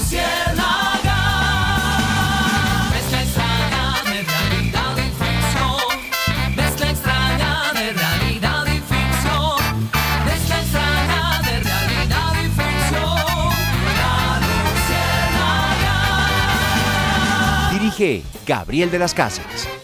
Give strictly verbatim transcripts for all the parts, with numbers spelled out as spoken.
luciérnaga. Mezcla extraña de realidad y ficción. Mezcla extraña de realidad y ficción. Mezcla extraña de realidad y ficción. La luciérnaga. Dirige Gabriel de las Casas.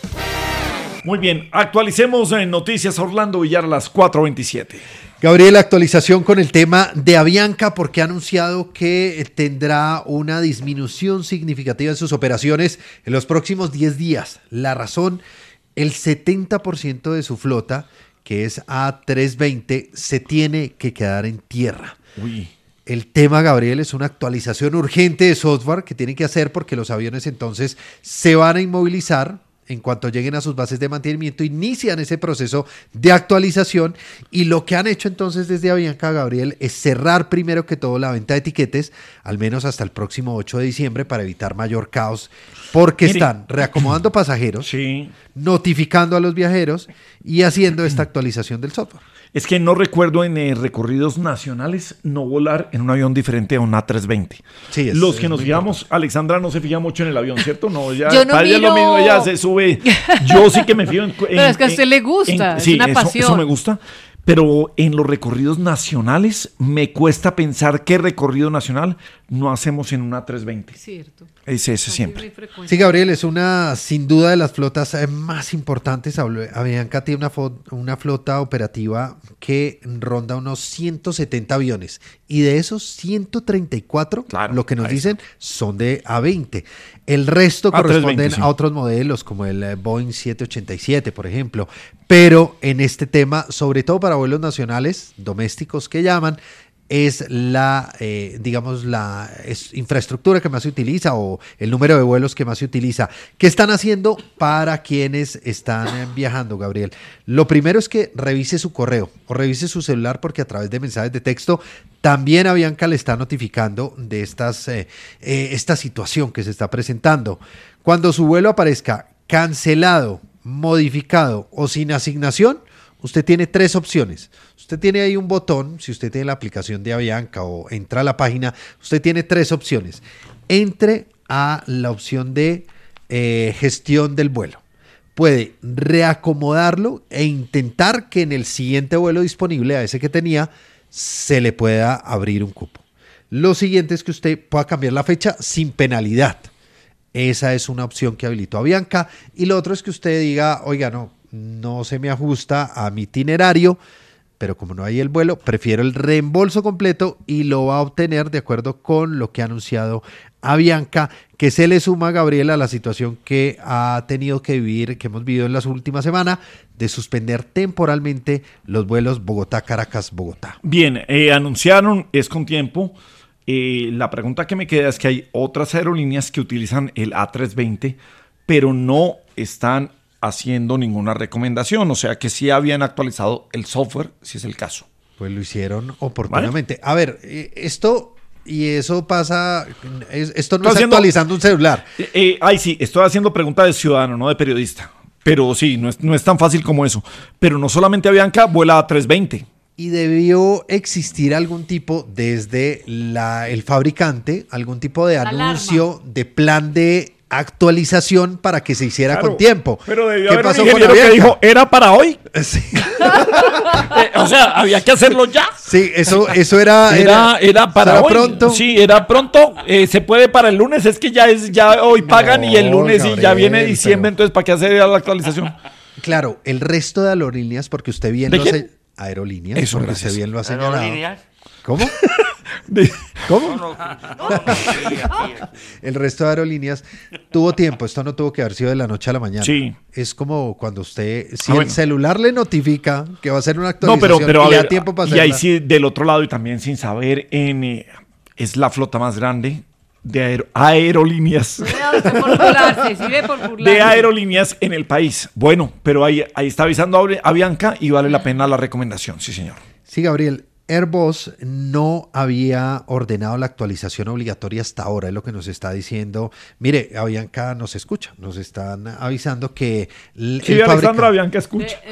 Muy bien, actualicemos en Noticias a Orlando Villar a las cuatro veintisiete. Gabriel, actualización con el tema de Avianca porque ha anunciado que tendrá una disminución significativa en sus operaciones en los próximos diez días. La razón, el setenta por ciento de su flota, que es A trescientos veinte, se tiene que quedar en tierra. Uy. El tema, Gabriel, es una actualización urgente de software que tienen que hacer porque los aviones entonces se van a inmovilizar en cuanto lleguen a sus bases de mantenimiento, inician ese proceso de actualización y lo que han hecho entonces desde Avianca, Gabriel, es cerrar primero que todo la venta de tiquetes, al menos hasta el próximo ocho de diciembre para evitar mayor caos, porque Mire. están reacomodando pasajeros, Sí. notificando a los viajeros y haciendo esta actualización del software. Es que no recuerdo en eh, recorridos nacionales no volar en un avión diferente a un A trescientos veinte. Sí, es- Los es que nos muy fijamos, importante. Alexandra no se fija mucho en el avión, ¿cierto? No, ya, Yo no para ella es lo miro- mismo, ella se sube. Yo sí que me fijo en. en- Pero es que a usted en- le gusta, en- es sí, una eso- pasión. Eso me gusta. Pero en los recorridos nacionales me cuesta pensar qué recorrido nacional no hacemos en un A trescientos veinte. Cierto. Es ese siempre. Sí, Gabriel, es una, sin duda, de las flotas eh, más importantes. Hablo- Avianca tiene una, fo- una flota operativa que ronda unos ciento setenta aviones y de esos ciento treinta y cuatro, Claro, lo que nos ahí dicen, son de A veinte. El resto A trescientos corresponden veinte, sí. a otros modelos como el eh, Boeing siete ochenta y siete, por ejemplo. Pero en este tema, sobre todo para vuelos nacionales, domésticos que llaman, es la, eh, digamos, la es infraestructura que más se utiliza o el número de vuelos que más se utiliza. ¿Qué están haciendo para quienes están eh, viajando, Gabriel? Lo primero es que revise su correo o revise su celular porque a través de mensajes de texto también Avianca le está notificando de estas, eh, eh, esta situación que se está presentando. Cuando su vuelo aparezca cancelado, modificado o sin asignación, usted tiene tres opciones. Usted tiene ahí un botón, si usted tiene la aplicación de Avianca o entra a la página, usted tiene tres opciones. Entre a la opción de eh, gestión del vuelo. Puede reacomodarlo e intentar que en el siguiente vuelo disponible, a ese que tenía, se le pueda abrir un cupo. Lo siguiente es que usted pueda cambiar la fecha sin penalidad. Esa es una opción que habilitó Avianca. Y lo otro es que usted diga, oiga, no, no se me ajusta a mi itinerario, pero como no hay el vuelo, prefiero el reembolso completo y lo va a obtener de acuerdo con lo que ha anunciado Avianca, que se le suma, Gabriela, a la situación que ha tenido que vivir, que hemos vivido en las últimas semanas, de suspender temporalmente los vuelos Bogotá-Caracas-Bogotá. Bien, eh, anunciaron, es con tiempo. Eh, la pregunta que me queda es que hay otras aerolíneas que utilizan el A trescientos veinte, pero no están haciendo ninguna recomendación, o sea que sí habían actualizado el software, si es el caso. Pues lo hicieron oportunamente. A ver, eh, esto y eso pasa, es- esto no Estoy es haciendo- actualizando un celular. Eh, eh, ay, sí, estoy haciendo pregunta de ciudadano, no de periodista. Pero sí, no es, no es tan fácil como eso. Pero no solamente Avianca vuela A trescientos veinte. Y debió existir algún tipo desde la, el fabricante, algún tipo de Alarma. anuncio, de plan de actualización para que se hiciera Claro, con tiempo. Pero debió ¿Qué haber un pasó con ingeniero que Avianca? dijo, ¿era para hoy? Sí, Eh, o sea, había que hacerlo ya. sí, eso, eso era, Era, era para era hoy. pronto. Sí, era pronto. Eh, se puede para el lunes. Es que ya es ya hoy pagan y el No, lunes y ya Gabriel, viene diciembre. pero- Entonces, ¿para qué hacer la actualización? Claro, el resto de aerolíneas, porque usted bien ¿De lo quién? hace- aerolíneas, Eso, porque gracias. usted bien lo ha señalado. Aerolíneas. ¿Cómo? De- ¿Cómo? No, no, no, no, sí, aquí. El resto de aerolíneas tuvo tiempo, esto no tuvo que haber sido de la noche a la mañana. Sí. Es como cuando usted, si Ah, el bueno. celular le notifica que va a hacer una No, actualización pero, pero y a le ver, da tiempo para y ahí hacerla. sí, del otro lado y también sin saber, en, eh, es la flota más grande de aero- aerolíneas. Vea usted por burlarse, sí ve por burlarse. De aerolíneas en el país. Bueno, pero ahí, ahí está avisando a Avianca y vale la pena la recomendación, sí señor. Sí, Gabriel, Airbus no había ordenado la actualización obligatoria hasta ahora, es lo que nos está diciendo. Mire, Avianca nos escucha, nos están avisando que el, Sí, el Alexandra fabricante- Avianca escucha. Eh, eh,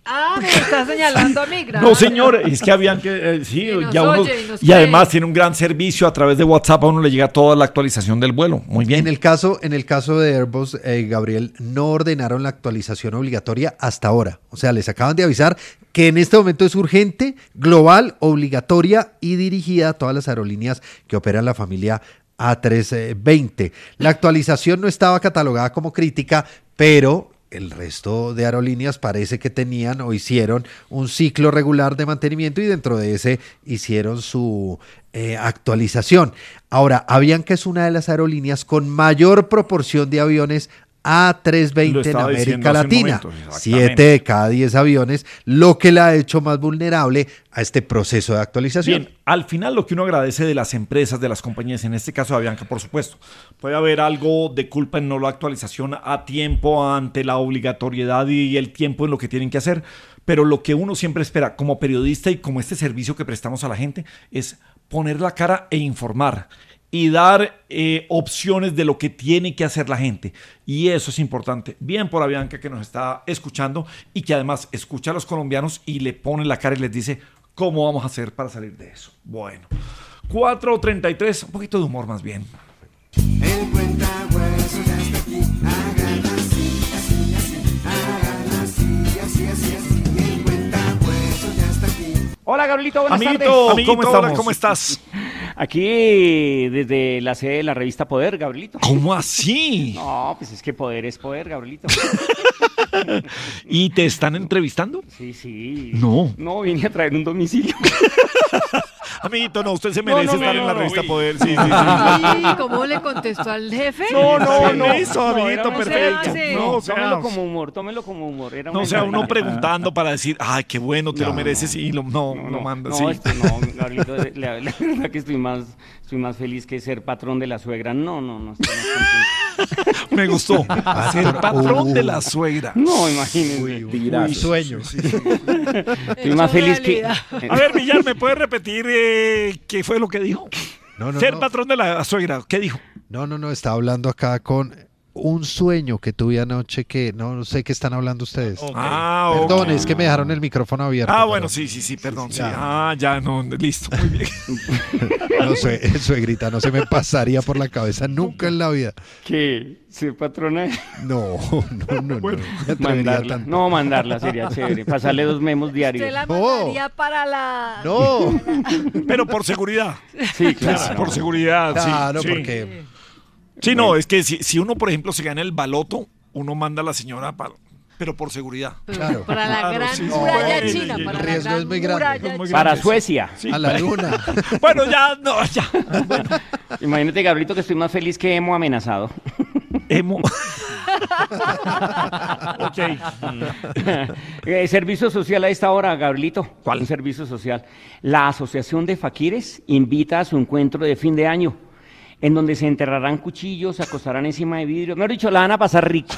Ah, me está señalando a mí, gracias. No, señor, es que habían que, eh, sí, Y nos ya uno, oye, y nos y cree. además tiene un gran servicio a través de WhatsApp, a uno le llega toda la actualización del vuelo. Muy bien. En el caso, en el caso de Airbus, eh, Gabriel, no ordenaron la actualización obligatoria hasta ahora. O sea, les acaban de avisar que en este momento es urgente, global, obligatoria y dirigida a todas las aerolíneas que operan la familia A trescientos veinte. La actualización no estaba catalogada como crítica, pero el resto de aerolíneas parece que tenían o hicieron un ciclo regular de mantenimiento y dentro de ese hicieron su eh, actualización. Ahora, Avianca es una de las aerolíneas con mayor proporción de aviones A trescientos veinte en estaba diciendo América hace un Latina. momento, exactamente. Siete de cada diez aviones, lo que la ha hecho más vulnerable a este proceso de actualización. Bien, al final lo que uno agradece de las empresas, de las compañías, en este caso de Avianca, por supuesto, puede haber algo de culpa en no la actualización a tiempo ante la obligatoriedad y el tiempo en lo que tienen que hacer, pero lo que uno siempre espera como periodista y como este servicio que prestamos a la gente es poner la cara e informar y dar eh, opciones de lo que tiene que hacer la gente. Y eso es importante. Bien por Avianca que nos está escuchando y que además escucha a los colombianos y le pone la cara y les dice cómo vamos a hacer para salir de eso. Bueno, cuatro treinta y tres, un poquito de humor más bien. El cuentahuesos ya está aquí, háganlo así, así, así, háganlo así, así, así, así. El cuentahuesos ya está aquí. Hola, Gabrielito, buenas Amiguito, tardes. Amiguito, ¿cómo hola, estamos? ¿Cómo estás? Aquí desde la sede de la revista Poder, Gabrielito. ¿Cómo así? No, pues es que poder es poder, Gabrielito. ¿Y te están entrevistando? Sí, sí. No. No, vine a traer un domicilio. Amiguito, no, usted se No, merece no, estar no, en la no, revista uy. Poder. Sí, sí, sí. Ay, ¿cómo le contestó al jefe? No, no, no. Eso, No, amiguito, era una perfecto. hace. No, No, o sea, tómelo como humor, tómelo como humor. Era no una sea uno entrevista. preguntando para decir, ay, qué bueno, te lo No, mereces y lo, no, lo manda. No, Sí. esto no, Gabrielito, la, la verdad que estoy más, estoy más feliz que ser patrón de la suegra. No, no, no, estoy más contento. Me gustó. Ser patrón de la suegra. No, imagínense. Un sueño. Estoy más feliz que... A ver, Villar, ¿me puedes repetir eh, qué fue lo que dijo? No, no, Ser no. patrón de la suegra, ¿qué dijo? No, no, no, está hablando acá con un sueño que tuve anoche que no, no sé qué están hablando ustedes. Ah, ok. Perdón, es que me dejaron el micrófono abierto. Ah, pero bueno, sí, sí, sí, perdón. Sí, ya. Ah, ya, no, listo, muy bien. No sé, suegrita, no se me pasaría por la cabeza nunca en la vida. ¿Qué? ¿Ser patrona? No, no, no, no. Me atrevería Mandarla. tanto. No, mandarla sería chévere. Pasarle dos memos Usted diarios. la No. mandaría para la... No, Pero por seguridad. Sí, claro. Por seguridad, sí. claro, sí. porque Sí, no, es que si, si uno, por ejemplo, se gana el baloto, uno manda a la señora para... Pero por seguridad. Pero Claro. para la Claro, gran sí, sí. muralla No, china, el para la riesgo gran es muy grande. muralla Es muy china. Para grande. Suecia. Sí. a la luna. Bueno, ya, no, ya. Imagínate, Gabrielito, que estoy más feliz que hemos amenazado. Emo. Ok. Eh, servicio social a esta hora, Gabrielito. ¿Cuál? Un servicio social. La Asociación de Faquires invita a su encuentro de fin de año, en donde se enterrarán cuchillos, se acostarán encima de vidrio. Mejor dicho, la van a pasar rico.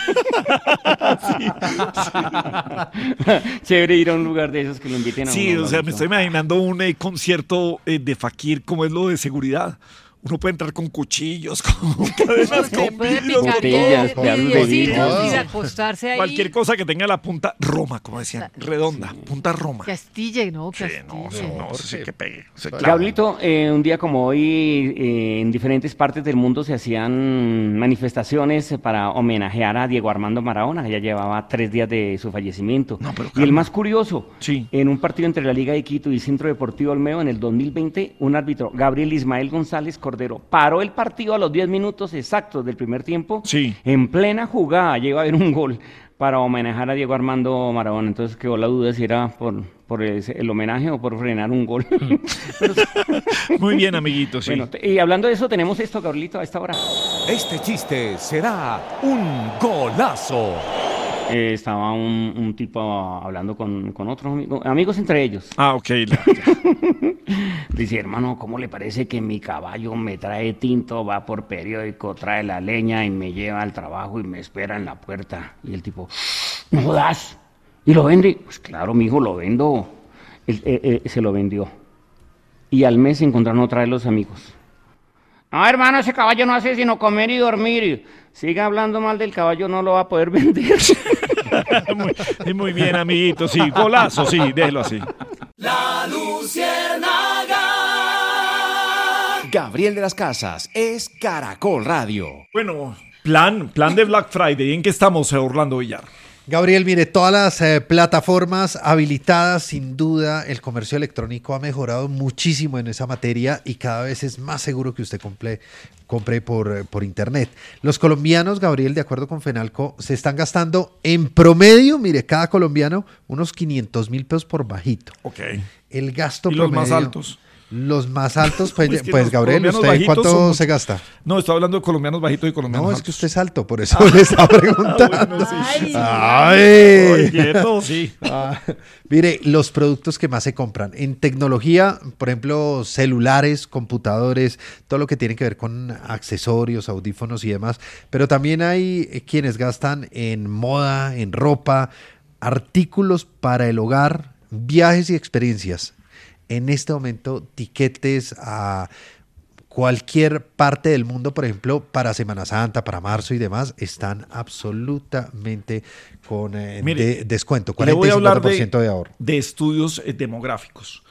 Chévere ir a un lugar de esos que lo inviten a Sí, uno, o sea, me Gabrielito. estoy imaginando un eh, concierto eh, de Fakir, como es lo de seguridad. Uno puede entrar con cuchillos, con cadenas, Usted con puede vidrios, picar botellas, de pedazos de vidriecitos vidrio. y acostarse ahí. cualquier cosa que tenga la punta roma, como decían, redonda, punta roma. Que astille, ¿no? Que Sí, no, astille. eso no, eso sí que pegue. O sea, claro. Gabrielito, eh, un día como hoy, eh, en diferentes partes del mundo se hacían manifestaciones para homenajear a Diego Armando Maradona, que ya llevaba tres días de su fallecimiento. No, pero y el calma. más curioso, Sí. en un partido entre la Liga de Quito y Centro Deportivo Olmedo en el dos mil veinte, un árbitro, Gabriel Ismael González Cordero, paró el partido a los diez minutos exactos del primer tiempo. Sí. En plena jugada llega a haber un gol para homenajear a Diego Armando Maradona. Entonces quedó la duda si era por, por ese- el homenaje o por frenar un gol. Pero, Muy bien, amiguito, sí. bueno, te- y hablando de eso, tenemos esto, Gabrielito, a esta hora. Este chiste será un golazo. Eh, estaba un, un tipo hablando con, con otros amigos, amigos entre ellos. Ah, ok. la- Dice, hermano, ¿cómo le parece que mi caballo me trae tinto, va por periódico, trae la leña y me lleva al trabajo y me espera en la puerta? Y el tipo, no jodas, ¿y lo vende? Pues claro, mijo, lo vendo. Él, eh, eh, se lo vendió. Y al mes se encontraron otra vez los amigos. No, hermano, ese caballo no hace sino comer y dormir. Siga hablando mal del caballo, no lo va a poder vender. muy, muy bien, amiguito, sí, golazo, sí, déjelo así. La Luciérnaga. Gabriel de las Casas es Caracol Radio. Bueno, plan, plan de Black Friday, ¿en qué estamos, eh, Orlando Villar? Gabriel, mire, todas las eh, plataformas habilitadas, sin duda, el comercio electrónico ha mejorado muchísimo en esa materia y cada vez es más seguro que usted compre, compre por, eh, por internet. Los colombianos, Gabriel, de acuerdo con Fenalco, se están gastando en promedio, mire, cada colombiano, unos quinientos mil pesos por bajito. Ok. El gasto ¿Y los promedio. más altos? Los más altos, pues, Pues que pues los Gabriel, colombianos ¿usted bajitos cuánto son- se gasta? No, estoy hablando de colombianos bajitos y colombianos No, es altos. que usted es alto, por eso le estaba preguntando. Bueno, sí. Ay, ¡Ay! Oye, quieto, sí. Ah, mire, los productos que más se compran en tecnología, por ejemplo, celulares, computadores, todo lo que tiene que ver con accesorios, audífonos y demás, pero también hay eh, quienes gastan en moda, en ropa, artículos para el hogar, viajes y experiencias. En este momento, tiquetes a cualquier parte del mundo, por ejemplo, para Semana Santa, para marzo y demás, están absolutamente con eh, Mire, de- descuento, Le cuarenta voy y a hablar cincuenta por de, ciento de ahorro. de estudios eh, demográficos.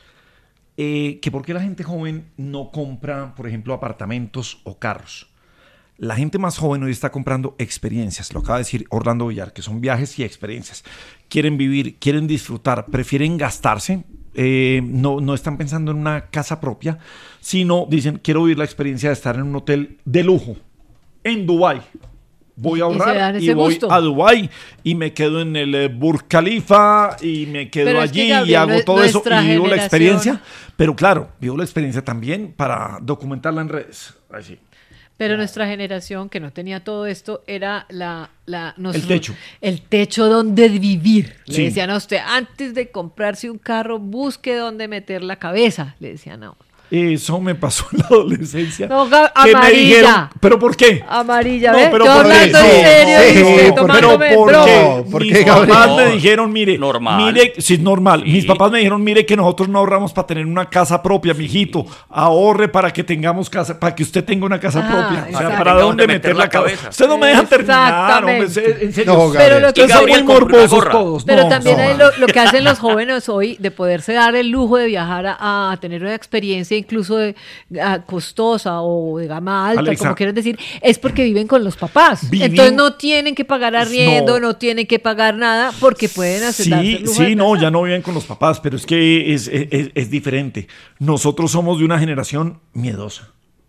Eh, que por qué la gente joven no compra, por ejemplo, apartamentos o carros. La gente más joven hoy está comprando experiencias, lo acaba de decir Orlando Villar, que son viajes y experiencias. Quieren vivir, quieren disfrutar, prefieren gastarse. Eh, no, no están pensando en una casa propia, sino dicen, quiero vivir la experiencia de estar en un hotel de lujo en Dubái. Voy a Y se dan ahorrar y, ese voy gusto. a Dubái y me quedo en el eh, Burj Khalifa y me quedo Pero es que, allí y Gabriel, hago nue- todo eso nuestra y vivo la generación- experiencia. Pero claro, vivo la experiencia también para documentarla en redes. Así. Pero nuestra generación que no tenía todo esto era la, la nos- El techo. el techo donde vivir. Le Sí. decían a usted, antes de comprarse un carro, busque dónde meter la cabeza. Le decían a uno. Eso me pasó en la adolescencia. No, Ga- que me amarilla. dijeron, ¿pero por qué? Amarilla, No, ¿ve? pero Yo ¿por qué? hablando en Sí, serio sí, y usted pero tomándome pero ¿por broma. qué? ¿Por Mis qué, papás Gabriel? me dijeron, mire, Normal. mire, sí es normal. Sí. Mis papás me dijeron, mire que nosotros no ahorramos para tener una casa propia, mijito. Ahorre para que tengamos casa, para que usted tenga una casa Ah, propia. O sea, exacto. ¿para Tenga dónde donde meter meter la la cabeza? cabeza. Usted no me dejan terminar, hombre. Exactamente. En serio. No, Pero Gabriel. lo que Y son Gabriel muy compró una morbosos gorra. todos. Pero No, también no. hay lo, lo que hacen los jóvenes hoy de poderse dar el lujo de viajar a, a tener una experiencia incluso de, a costosa o de gama alta, Alexa. como quieran decir, es porque viven con los papás. Vivi- Entonces no tienen que pagar arriendo, No. no, tienen que pagar nada porque pueden hacer darse Sí, el lujo de sí, no, casa. ya no viven con los papás, pero es que es, es- es- es diferente. Nosotros somos de una generación miedosa.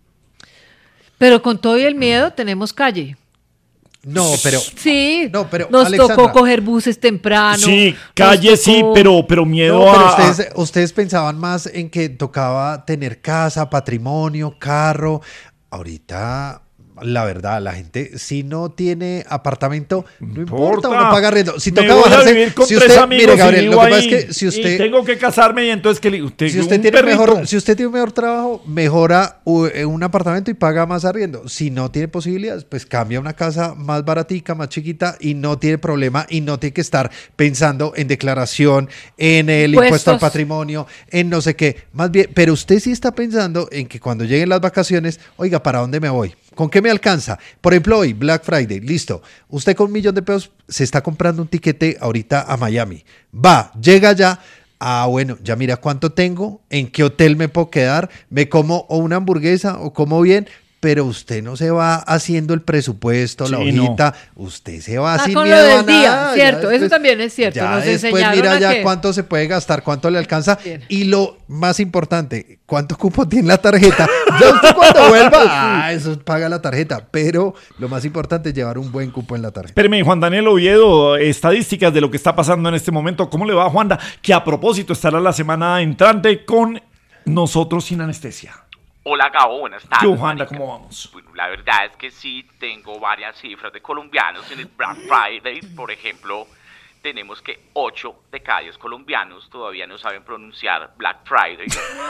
Pero con todo y el miedo tenemos calle. No, pero Sí, No, pero, nos Alexandra. tocó coger buses temprano. sí, nos calle sí, tocó- pero, pero miedo No, pero a... ustedes, ustedes pensaban más en que tocaba tener casa, patrimonio, carro. Ahorita, la verdad, la gente, si no tiene apartamento, no importa, uno paga arriendo. Si Me toca voy a bajarse, vivir con si tres usted, amigos mire, y Gabriel, vivo lo que pasa es ahí, que si y usted, tengo que casarme y entonces que le- usted si usted un tiene un perrito. mejor, si usted tiene un mejor trabajo, mejora u- eh, un apartamento y paga más arriendo. Si no tiene posibilidades, pues cambia a una casa más baratica, más chiquita y no tiene problema y no tiene que estar pensando en declaración, en el Impuestos. impuesto al patrimonio, en no sé qué. Más bien, pero usted sí está pensando en que cuando lleguen las vacaciones, oiga, ¿para dónde me voy? ¿Con qué me alcanza? Por ejemplo, hoy, Black Friday, listo. Usted con un millón de pesos se está comprando un tiquete ahorita a Miami. Va, llega ya. Ah, bueno, ya mira cuánto tengo, en qué hotel me puedo quedar, me como o una hamburguesa o como bien, pero usted no se va haciendo el presupuesto, la Sí, no. hojita, usted se va Ah, sin con lo miedo a del día, nada, cierto, ya eso también es cierto, Ya nos después enseñaron mira a ya que- cuánto se puede gastar, cuánto le alcanza Bien. y lo más importante, cuánto cupo tiene la tarjeta. Ya usted cuando vuelva, ah, eso paga la tarjeta, pero lo más importante es llevar un buen cupo en la tarjeta. Espéreme, Juan Daniel Oviedo, estadísticas de lo que está pasando en este momento. ¿Cómo le va, Juanda? Que a propósito estará la semana entrante con Nosotros Sin Anestesia. Hola Gabo, buenas tardes. Yo, Juanda, marica. ¿cómo vamos? Bueno, la verdad es que sí tengo varias cifras de colombianos en el Black Friday. Por ejemplo, tenemos que ocho de cada diez colombianos todavía no saben pronunciar Black Friday.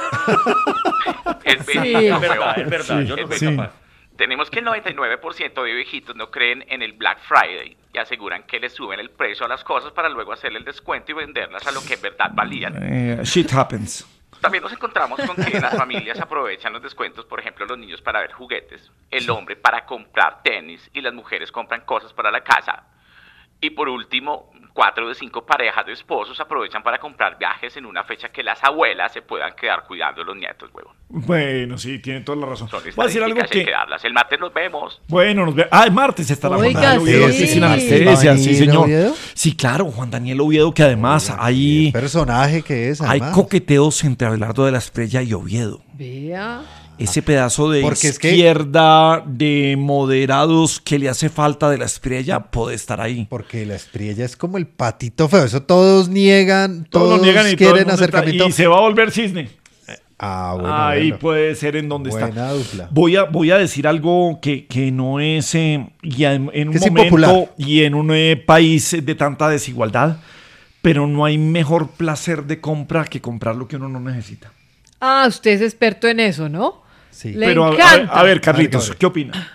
es Sí. verdad, Es verdad, es verdad, yo no es soy verdad. Tenemos que el noventa y nueve por ciento de viejitos no creen en el Black Friday y aseguran que le suben el precio a las cosas para luego hacerle el descuento y venderlas a lo que en verdad valían. Eh, shit happens. También nos encontramos con que las familias aprovechan los descuentos, por ejemplo, los niños para ver juguetes, el hombre para comprar tenis y las mujeres compran cosas para la casa. Y por último, cuatro de cinco parejas de esposos aprovechan para comprar viajes en una fecha que las abuelas se puedan quedar cuidando de los nietos, huevón. Bueno, sí, tiene toda la razón. Son Voy a decir algo estadísticas y hay que... que darlas. El martes nos vemos. Bueno, nos ve... Ah, el martes está la Oiga, Juan Daniel Oviedo sí. aquí sin ¿Va a anestesia, sí, venir señor. Oviedo? Sí, claro, Juan Daniel Oviedo, que además ¿Qué hay, personaje que es, hay además? coqueteos entre Abelardo de la Espriella y Oviedo. Vea. Ese pedazo de Porque es que- izquierda de moderados que le hace falta de la Espriella puede estar ahí. Porque la Espriella es como el patito feo. Eso todos niegan, Todos todos, lo niegan y todo el quieren mundo está- acercamiento. y se va a volver cisne. Ah, bueno, Ahí bueno. puede ser en donde Buena está. dupla. Voy a, voy a decir algo que, que no es eh, y en, en un Que es momento impopular. y en un eh, país de tanta desigualdad, pero no hay mejor placer de compra que comprar lo que uno no necesita. Ah, usted es experto en eso, ¿no? Sí. Le pero a, a ver, encanta. a ver, Carlitos, A ver, ¿qué opina?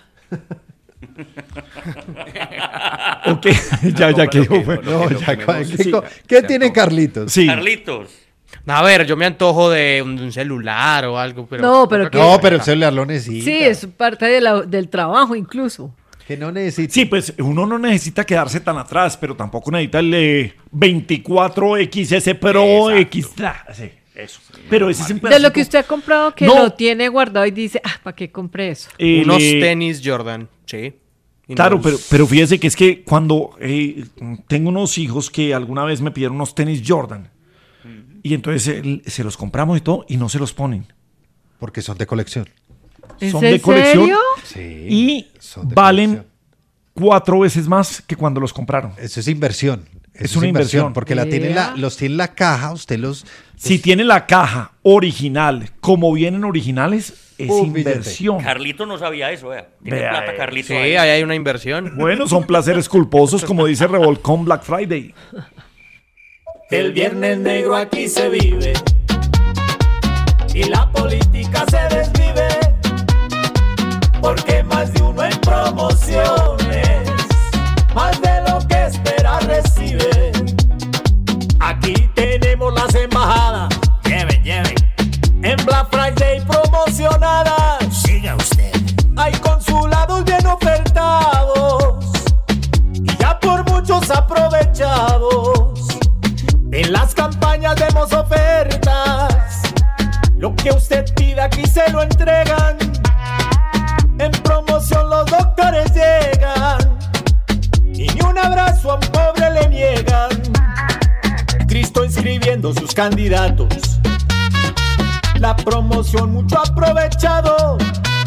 Ok, ya, ya que dijo. fue- No, ya, ¿qué, Sí. ¿qué tiene Carlitos? Sí, Carlitos. A ver, yo me antojo de un, un celular o algo, pero... No, pero que- No, pero el celular lo necesita. Sí, es parte de la- del trabajo incluso. Que no necesita. sí, pues uno no necesita quedarse tan atrás, pero tampoco necesita el eh, veinticuatro X S Pro Exacto. X. ah, Sí, eso. Pero ese es un De lo pedacito. que usted ha comprado, que No. lo tiene guardado y dice, ah, ¿para qué compré eso? El, Unos eh, tenis Jordan, sí. Y Claro, unos- pero, pero fíjese que es que cuando eh, tengo unos hijos que alguna vez me pidieron unos tenis Jordan y entonces eh, se los compramos y todo y no se los ponen. Porque son de colección. ¿En Son de colección serio? Sí. y son de valen colección. cuatro veces más que cuando los compraron. Eso es inversión. Eso Es una inversión. Porque la tiene la, Vea. los tiene en la caja, usted los... Si tiene la caja original como vienen originales, es Un billete. inversión. Carlito no sabía eso, vea. Tiene Vea, plata eh. Carlito Sí, ahí. ahí hay una inversión. Bueno, son placeres culposos, como dice Revolcón Black Friday. El viernes negro aquí se vive y la política se desvive porque más de uno en promociones, más de lo que espera recibe. Aquí tenemos las embajadas, lleven, lleven, en Black Friday promocionadas. Siga usted. Hay consulados bien ofertados y ya por muchos aprovechados. En las campañas vemos ofertas, lo que usted pida aquí se lo entregan. En promoción los doctores llegan y ni un abrazo a un pobre le niegan. Cristo inscribiendo sus candidatos, la promoción mucho aprovechado.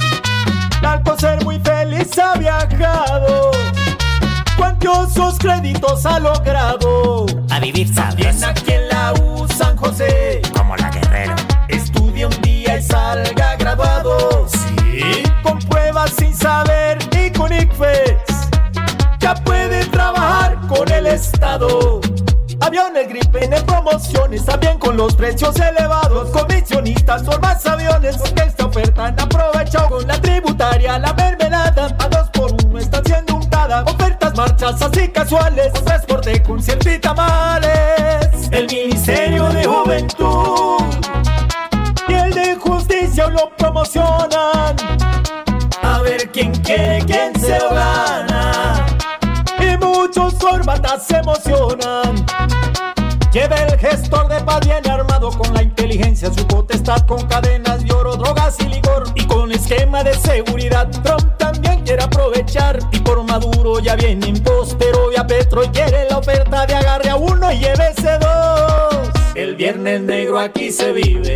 Al por ser muy feliz ha viajado, cuantiosos créditos ha logrado. A vivir También sabroso, aquí en la U San José, como la Guerrero. estudie un día y salga graduado. Sí. Con pruebas sin saber y con I C F E S, ya puede trabajar con el Estado. Aviones Gripen en promociones, también con los precios elevados. Comisionistas por más aviones, porque esta oferta han aprovechado. Con la tributaria, la mermelada, a dos por uno está siendo untada. Ofertas, marchas así casuales, con transporte, concierto y tamales. El Ministerio de Juventud y el de Justicia lo promocionan. A ver quién quiere, quién se lo gana. Y muchos corbatas se emocionan. Lleva el gestor de paz bien armado, con la inteligencia su potestad, con cadenas de oro, drogas y licor, y con esquema de seguridad. Trump también quiere aprovechar, y por Maduro ya viene impostero y a Petro y quiere la oferta de agarre a uno y llévese dos. El viernes negro aquí se vive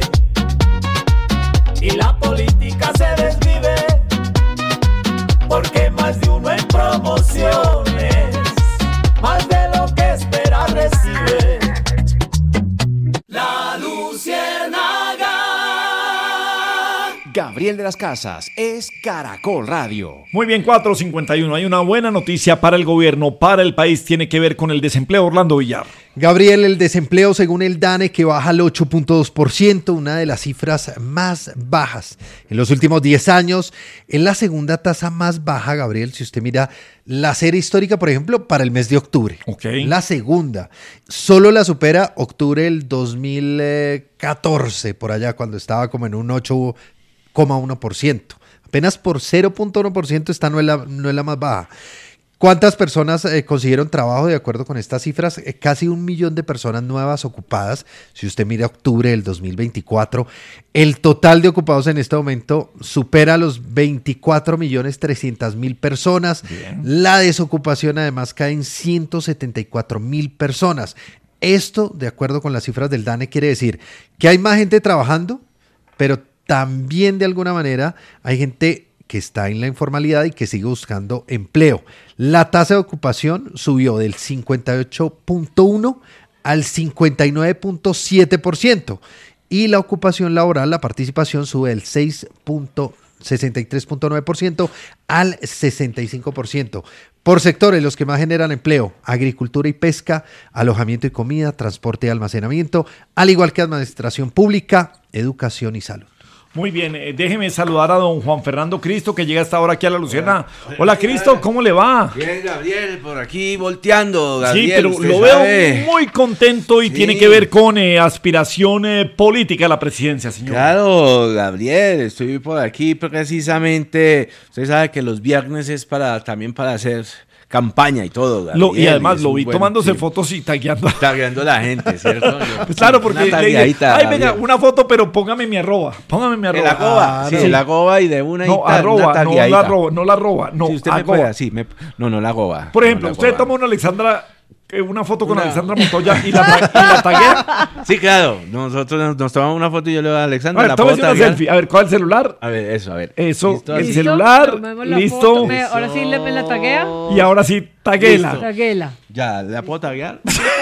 y la política se desvive porque más de uno en promociones, más de lo que espera recibe. La Luciérnaga. Gabriel de las Casas es Caracol Radio. Muy bien, cuatro cincuenta y uno. Hay una buena noticia para el gobierno, para el país. Tiene que ver con el desempleo. Orlando Villar. Gabriel, el desempleo según el DANE que baja al ocho punto dos por ciento, una de las cifras más bajas en los últimos diez años. Es la segunda tasa más baja, Gabriel, si usted mira la serie histórica, por ejemplo, para el mes de octubre. Ok. La segunda. Solo la supera octubre del dos mil catorce, por allá, cuando estaba como en un ocho coma uno por ciento. Apenas por cero punto uno por ciento esta no es la, no es la más baja. ¿Cuántas personas eh, consiguieron trabajo de acuerdo con estas cifras? Eh, casi un millón de personas nuevas ocupadas. Si usted mira octubre del dos mil veinticuatro, el total de ocupados en este momento supera los veinticuatro millones trescientas mil personas. Bien. La desocupación además cae en ciento setenta y cuatro mil personas. Esto, de acuerdo con las cifras del DANE, quiere decir que hay más gente trabajando, pero también de alguna manera hay gente que está en la informalidad y que sigue buscando empleo. La tasa de ocupación subió del cincuenta y ocho punto uno al cincuenta y nueve punto siete por ciento y la ocupación laboral, la participación, sube del seis punto sesenta y tres punto nueve por ciento al sesenta y cinco por ciento. Por sectores, los que más generan empleo: agricultura y pesca, alojamiento y comida, transporte y almacenamiento, al igual que administración pública, educación y salud. Muy bien, eh, déjeme saludar a don Juan Fernando Cristo, que llega hasta ahora aquí a La Luciérnaga. Hola, Cristo, ¿cómo le va? Bien, Gabriel, por aquí volteando, Gabriel. Sí, pero lo sabe. veo muy contento y Sí. tiene que ver con eh, aspiración eh, política a la presidencia, señor. Claro, Gabriel, estoy por aquí precisamente. Usted sabe que los viernes es para también para hacer campaña y todo, Gabriel. Lo, y además es lo un vi buen- tomándose sí, fotos y tagueando. tagueando a la gente, ¿cierto? Yo- Pues claro, porque una le dije, tagueadita, ay, venga, Gabriel. una foto, pero póngame mi arroba. Póngame mi El arroba. arroba, sí, sí. el arroba y de una y No, tal, arroba, una no la tagueadita. arroba, no la arroba, no, Sí, usted me arroba. puede, sí, me- no, no la arroba. Por no ejemplo, la usted arroba. toma una Alexandra, eh, una foto con Una- Alexandra Montoya y la, ta- y la taguea. Sí, claro, nosotros nos, nos tomamos una foto y yo le doy a A Alexandra. ver, la tómese puedo una taguear? selfie. A ver, ¿cuál celular? A ver, eso, a ver. Eso, ¿Listo? el Así. celular, Tomemos la listo. foto. Me- ahora sí le me la taguea. Y ahora sí, taguela. Taguela. Ya, ¿la puedo taguear?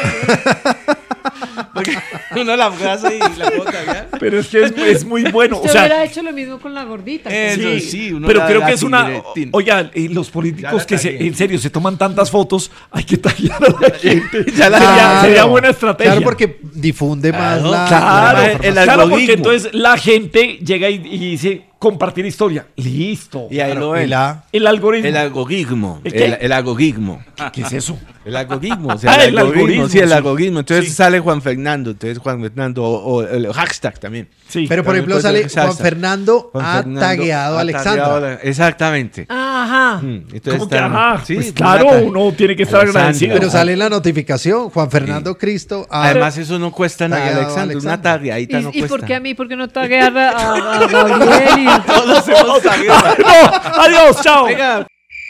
Porque uno la frase y la puedo taguear. Pero es que es, es muy bueno. O Usted hubiera sea, hecho lo mismo con la gordita. Eso sí, uno pero la- creo la que es una. tigretín. Oiga, eh, los Ya políticos la que se, tagué. en serio se toman tantas fotos, hay que taguear a la gente. Ya la- sería, Claro. sería buena estrategia. Claro, porque difunde más Claro, la, Claro, la el información. claro, porque algoritmo. entonces la gente llega y, y dice compartir historia. Listo. Y ahí lo Y ven. la- El algoritmo. El algoritmo. ¿El qué? El, el algoritmo. ¿Qué es eso? El algoritmo. O sea, Ah, el, el algoritmo. algoritmo, Sí, el sí. algoritmo. Entonces Sí. sale Juan Fernando. Entonces Juan Fernando. O, o el hashtag también. Sí. Pero por También ejemplo puede sale ser Juan hashtag. Fernando Juan ha Fernando tagueado a ha Alexandra. tagueado a- Exactamente. Ajá. Mm, entonces ¿Cómo que está- ajá? sí, Pues una claro, ta- uno tiene que estar Alexandra. agradecido. Pero sale en la notificación, Juan Fernando Cristo. ha- Además, eso no cuesta nada, Tagueado a Alexandra. Una Alexandra. tagueadita no ¿Y, y cuesta. por qué a mí? ¿Por qué no taguear a, a, a Gabriel? Y... Todos hemos tagueado. No, adiós, chao. Venga.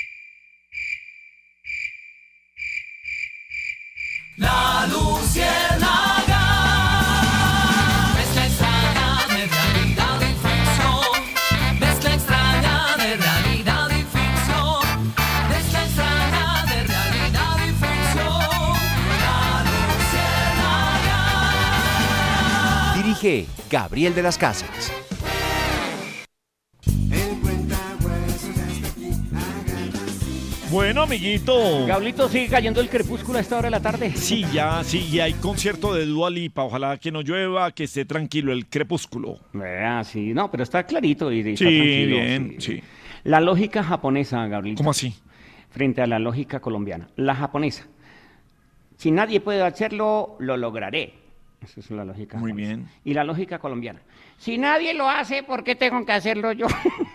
La Luciérnaga, mezcla extraña de realidad y ficción, mezcla extraña de realidad y ficción, mezcla extraña de realidad y ficción, La Luciérnaga. Dirige Gabriel de las Casas. El cuentahuesos ya está aquí, háganlo así. Bueno, amiguito. Gablito, sigue cayendo el crepúsculo a esta hora de la tarde. Sí, ya, sí, y hay concierto de Dua Lipa. Ojalá que no llueva, que esté tranquilo el crepúsculo. Vea, sí, no, pero está clarito y está Sí, tranquilo. bien, sí. La lógica japonesa, Gabriel. ¿Cómo así? Frente a la lógica colombiana. La japonesa. Si nadie puede hacerlo, lo lograré. Esa es la lógica. Muy japonesa. bien. Y la lógica colombiana. Si nadie lo hace, ¿por qué tengo que hacerlo yo?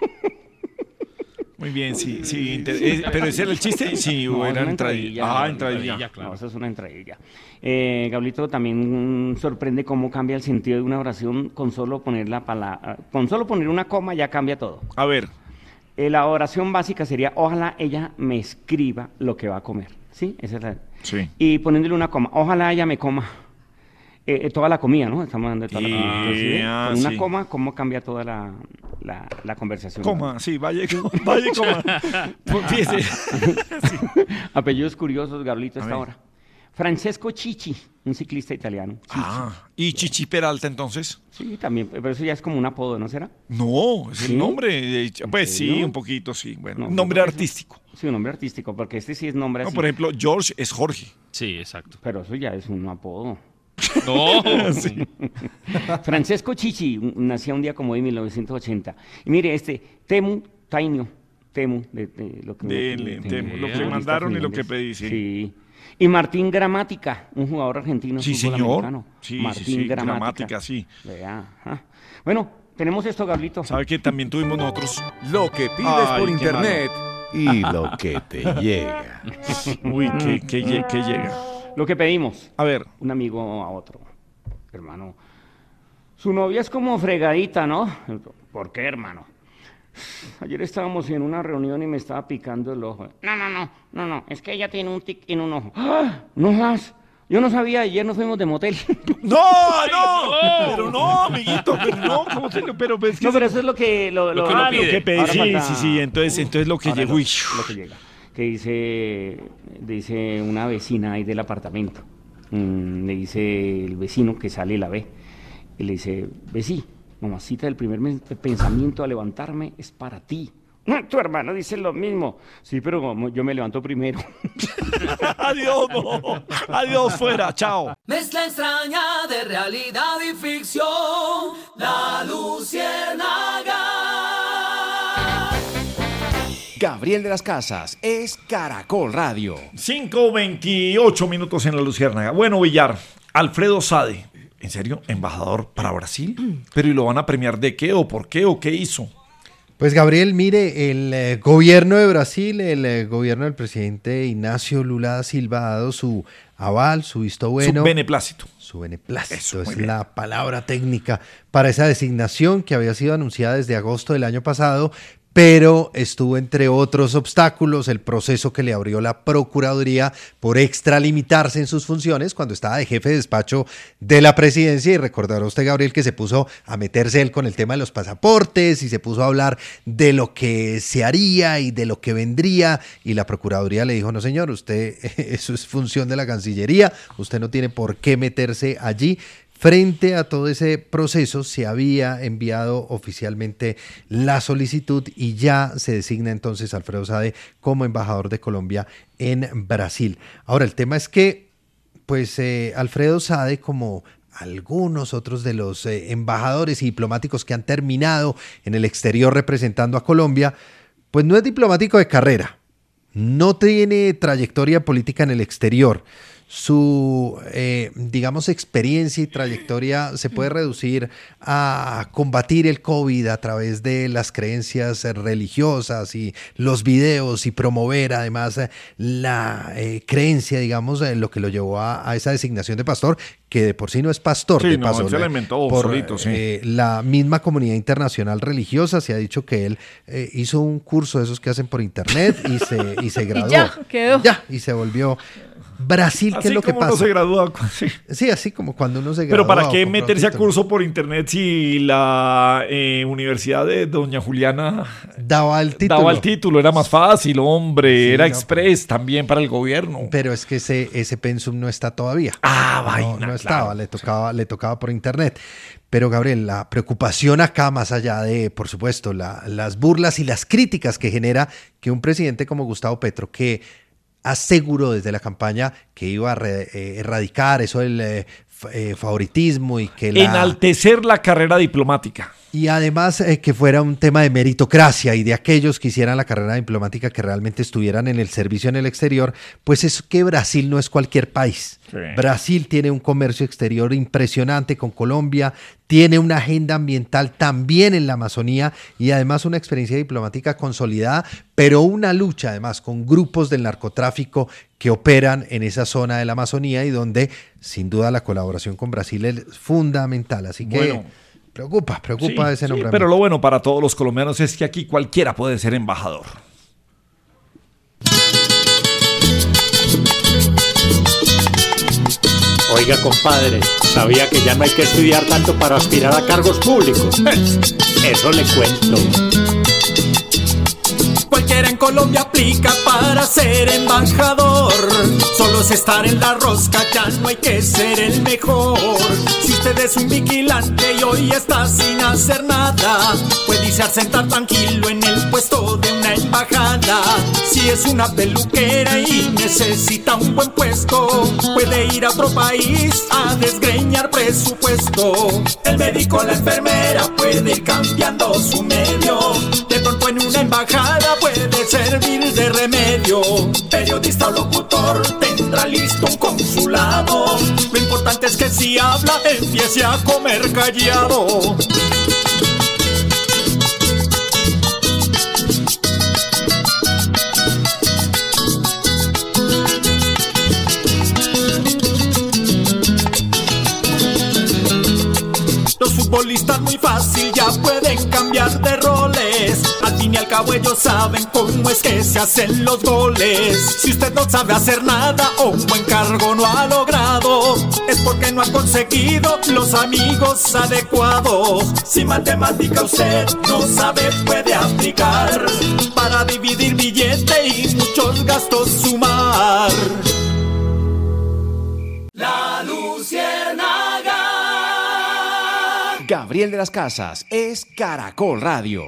Muy bien, sí, sí. inter- eh, pero ese era el chiste. Sí, No, es era una entradilla. entradilla, Ah, no, entradilla. No, eso es una entradilla. Eh, Gablito también mm, sorprende cómo cambia el sentido de una oración con solo poner la palabra, con solo poner una coma ya cambia todo. A ver, Eh, la oración básica sería, ojalá ella me escriba lo que va a comer, ¿sí? Esa es la... sí. Y poniéndole una coma, ojalá ella me coma eh, eh, toda la comida, ¿no? Estamos hablando de toda la Y- comida. Entonces, ¿sí ve? ah, Con una sí. coma, ¿cómo cambia toda la, la, la conversación? Coma, sí, vaya, y coma, vaya, y coma. Pues, fíjese. Apellidos curiosos, Gablito, A hasta ver. ahora. Francesco Chichi, un ciclista italiano. Chichi. Ah, ¿y Chichi Peralta entonces? Sí, también, pero eso ya es como un apodo, ¿no será? No, es ¿Sí? el nombre. eh, Pues sí, serio? un poquito, sí. Bueno, No, un nombre yo creo que artístico. Sí, un nombre artístico, porque este sí es nombre No, así. por ejemplo, George es Jorge. Sí, exacto. Pero eso ya es un apodo. No. Francesco Chichi un- nacía un día como hoy, mil novecientos ochenta. Y mire, este, Temu Tainio, Temu, de, de lo que, De- de- de- de- Temu, de- lo que futbolista mandaron y lo que finlandés. pedí, sí. Sí. Y Martín Gramática, un jugador argentino. de Sí, fútbol señor. americano. Sí, Martín sí, sí, Gramática. Gramática, sí. Vea, ajá. Bueno, tenemos esto, Gablito. ¿Sabe que también tuvimos nosotros? Lo que pides Ay, por qué internet y lo que te llega. Uy, ¿qué, qué, lle- qué llega? Lo que pedimos. A ver. Un amigo a otro. Hermano, su novia es como fregadita, ¿no? ¿Por qué, hermano? Ayer estábamos en una reunión y me estaba picando el ojo. No, no, no, no, no, es que ella tiene un tic en un ojo. ¡Ah! No más. Yo no sabía, ayer nos fuimos de motel. ¡No, no! Pero no, amiguito, pero no, ¿cómo se lo- pero es que No, pero eso es lo que lo, Lo que uno ah, pide. que pedí, ahora sí, falta- sí, sí, entonces- entonces lo que ahora llegó lo- y- lo que llega. Que dice, dice una vecina ahí del apartamento. Mm, le dice el vecino que sale y la ve. Y le dice, vecino, mamacita, el primer men- pensamiento a levantarme es para ti. Tu hermano dice lo mismo. Sí, pero como yo me levanto primero. Adiós, no. Adiós, fuera, chao. Mezcla extraña de realidad y ficción, la luciérnaga. Gabriel de las Casas es Caracol Radio. cinco veintiocho minutos en la Luciérnaga. Bueno, Villar, Alfredo Sade, ¿en serio? ¿Embajador para Brasil? ¿Pero y lo van a premiar de qué o por qué o qué hizo? Pues Gabriel, mire, el eh, gobierno de Brasil, el eh, gobierno del presidente Ignacio Lula da Silva ha dado su aval, su visto bueno. Su beneplácito. Su beneplácito Eso, muy es bien. la palabra técnica para esa designación que había sido anunciada desde agosto del año pasado, pero estuvo entre otros obstáculos el proceso que le abrió la Procuraduría por extralimitarse en sus funciones cuando estaba de jefe de despacho de la presidencia. Y recordará usted, Gabriel, que se puso a meterse él con el tema de los pasaportes y se puso a hablar de lo que se haría y de lo que vendría, y la Procuraduría le dijo, no señor, usted, eso es función de la Cancillería, usted no tiene por qué meterse allí. Frente a todo ese proceso se había enviado oficialmente la solicitud y ya se designa entonces Alfredo Sade como embajador de Colombia en Brasil. Ahora, el tema es que pues eh, Alfredo Sade, como algunos otros de los eh, embajadores y diplomáticos que han terminado en el exterior representando a Colombia, pues no es diplomático de carrera, no tiene trayectoria política en el exterior. Su, eh, digamos, experiencia y trayectoria se puede reducir a combatir el COVID a través de las creencias religiosas y los videos y promover además eh, la eh, creencia, digamos, en lo que lo llevó a, a esa designación de pastor, que de por sí no es pastor, Sí, de no, paso, él se la eh, inventó por solito, sí. eh, la misma comunidad internacional religiosa. Se ha dicho que él eh, hizo un curso de esos que hacen por internet y se, y se graduó. ya, quedó. Ya, y se volvió Brasil, ¿qué Así es lo que como pasa? uno se gradúa. Sí. Sí, así como cuando uno se Pero gradúa. ¿para o qué compra un meterse a título. curso por internet si la eh, Universidad de Doña Juliana Daba el título. daba el título? Era más fácil, hombre. Sí, Era no, express también para el gobierno. Pero es que ese, ese pensum no está todavía. Ah, No, vaina, no estaba, claro. le tocaba, le tocaba por internet. Pero Gabriel, la preocupación acá, más allá de, por supuesto, la- las burlas y las críticas que genera que un presidente como Gustavo Petro, que aseguró desde la campaña que iba a re- eh, erradicar eso del eh, fa- eh, favoritismo y que la... Enaltecer la carrera diplomática. Y además eh, que fuera un tema de meritocracia y de aquellos que hicieran la carrera diplomática que realmente estuvieran en el servicio en el exterior, pues es que Brasil no es cualquier país. Sí. Brasil tiene un comercio exterior impresionante con Colombia, tiene una agenda ambiental también en la Amazonía y además una experiencia diplomática consolidada, pero una lucha además con grupos del narcotráfico que operan en esa zona de la Amazonía y donde sin duda la colaboración con Brasil es fundamental. Así que... Bueno. Preocupa, preocupa Sí, ese sí, nombramiento. pero lo bueno para todos los colombianos es que aquí cualquiera puede ser embajador. Oiga, compadre, ¿sabía que ya no hay que estudiar tanto para aspirar a cargos públicos? Eso le cuento. Cualquiera en Colombia aplica para ser embajador. Solo es estar en la rosca, ya no hay que ser el mejor. Si usted es un vigilante y hoy está sin hacer nada, puede irse a sentar tranquilo en el puesto de una embajada. Si es una peluquera y necesita un buen puesto, puede ir a otro país a desgreñar presupuesto. El médico, la enfermera puede ir cambiando su medio. De pronto en una embajada puede servir de remedio. Periodista o locutor tendrá listo un consulado. Lo importante es que si habla empiece a comer callado. futbolistas muy fácil ya pueden cambiar de roles. Al fin y al cabo ellos saben cómo es que se hacen los goles. Si usted no sabe hacer nada o un buen cargo no ha logrado, es porque no ha conseguido los amigos adecuados. Si matemática usted no sabe, puede aplicar para dividir billete y muchos gastos sumar. La Luciérnaga. Gabriel de las Casas es Caracol Radio.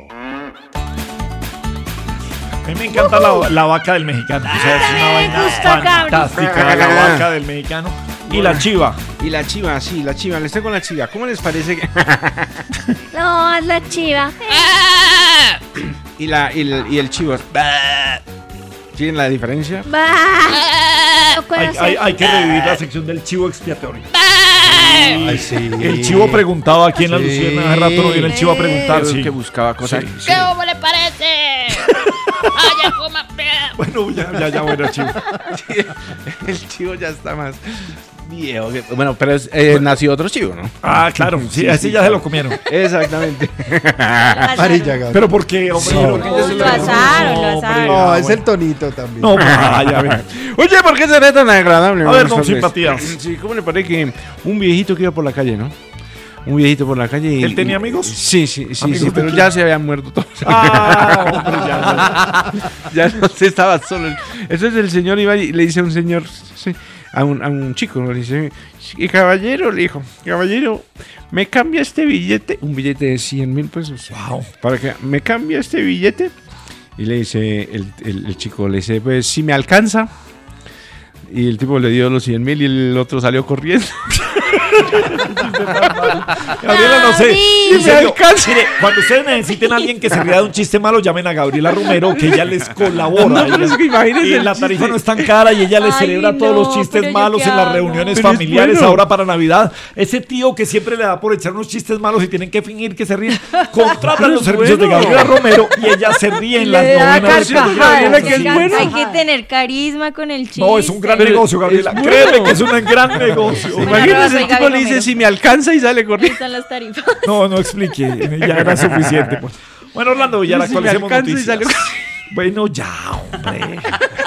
A mí me encanta la, la vaca del mexicano. O sea, es una vaina fantástica la vaca del mexicano. Y la chiva. Y la chiva, sí, la chiva. Les tengo la chiva. ¿Cómo les parece que...? No, es la chiva. y, la, y, el, y el chivo. ¿Tienen la diferencia? Hay, hay, hay que revivir la sección del chivo expiatorio. Ay, sí. El chivo preguntaba aquí en la Luciérnaga. Hace rato no viene el chivo a preguntar. Sí. Sí. Que buscaba cosas. Sí, sí. ¿Qué hubo le parece? Vaya, coma. Bueno, ya, ya, ya, bueno, chivo. Sí, el chivo ya está más viejo. que- Bueno, pero es, eh, nació otro chivo, ¿no? Ah, claro. Sí, ese ya se lo comieron. Exactamente. Amarilla, Gabriel. Pero ¿por qué, hombre? Sí, No, porque no, ya se Lo asaron, lo hombre. asaron. No, Ah, es bueno. el tonito también. No, ah, ya ve. Oye, ¿por qué será tan agradable? A ver, Buenas don tardes. Simpatías. Sí, ¿cómo le parece que un viejito que iba por la calle, ¿no? Un viejito por la calle. y- ¿Él tenía amigos? Sí, sí, sí, ¿Amigos sí, de pero quién? ya se habían muerto todos. Ah, hombre, ya, Ya no se estaba solo. Entonces el señor iba y le dice a un señor, sí, a, un, a un chico, ¿no? Le dice, "Y caballero", le dijo, "caballero, ¿me cambia este billete?" Un billete de cien mil pesos. Wow. Para que me cambia este billete. Y le dice, el, el, el chico le dice, pues si me alcanza. Y el tipo le dio los cien mil y el otro salió corriendo. Gabriela, no sé. David. En serio, mire, cuando ustedes necesiten a alguien que se ría de un chiste malo, llamen a Gabriela Romero, que ella les colabora. No, pero Ella- es que imagínense y el la chiste. tarifa no es tan cara y ella les Ay, celebra todos no, los chistes pero yo malos qué en las hago. reuniones Pero es familiares bueno. ahora para Navidad. Ese tío que siempre le da por echar unos chistes malos y tienen que fingir que se ríen, contratan Pero los es servicios de bueno. Gabriela Romero y ella se ríe en Le las da novenas. carcajadas. Gabriela, que es Sí. bueno. Hay que tener carisma con el chiste. No, es un gran Pero negocio, Gabriela. es bueno. Créeme que es un gran negocio. Bueno, Imagínense, arroba, el soy tipo Gaby le dice, Romero. si me alcanza y sale Ahí corriendo. están las tarifas. No, no explique, ya era suficiente. Pues. Bueno, Orlando Villar, Si me actualicemos alcanza y noticias. sale- Bueno, ya, hombre.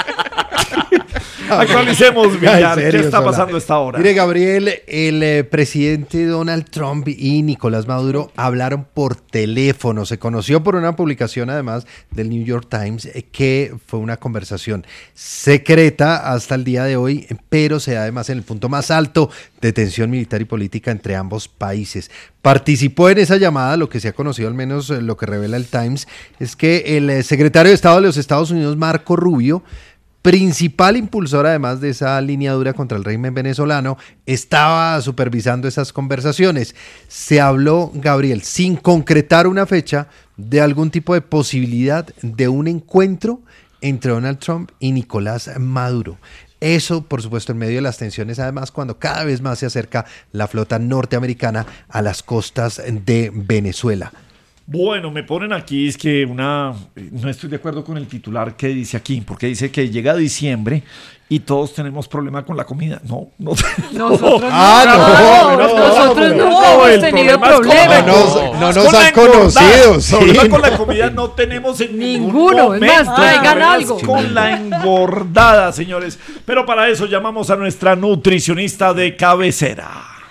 Actualicemos, Ya, en Villar. ¿Qué serio, está Sola. pasando a esta hora? Mire, Gabriel, el eh, presidente Donald Trump y Nicolás Maduro hablaron por teléfono. Se conoció por una publicación, además, del New York Times, eh, que fue una conversación secreta hasta el día de hoy, pero se da además en el punto más alto de tensión militar y política entre ambos países. Participó en esa llamada, lo que se ha conocido, al menos eh, lo que revela el Times, es que el eh, secretario de Estado de los Estados Unidos, Marco Rubio, principal impulsor además de esa línea dura contra el régimen venezolano, estaba supervisando esas conversaciones. Se habló, Gabriel, sin concretar una fecha, de algún tipo de posibilidad de un encuentro entre Donald Trump y Nicolás Maduro. Eso, por supuesto, en medio de las tensiones, además, cuando cada vez más se acerca la flota norteamericana a las costas de Venezuela. Bueno, me ponen aquí, es que una... No estoy de acuerdo con el titular que dice aquí, porque dice que llega diciembre y todos tenemos problema con la comida. No, no. Nosotros Ah, no, no, nosotros no, nunca no, el hemos tenido problema es con la- problemas. No nos- no Es nos con la han engordada. conocido, sí. Problema con la comida no tenemos en ningún Ninguno, es más, momento. traigan El problema es algo. con la engordada, señores. Pero para eso llamamos a nuestra nutricionista de cabecera.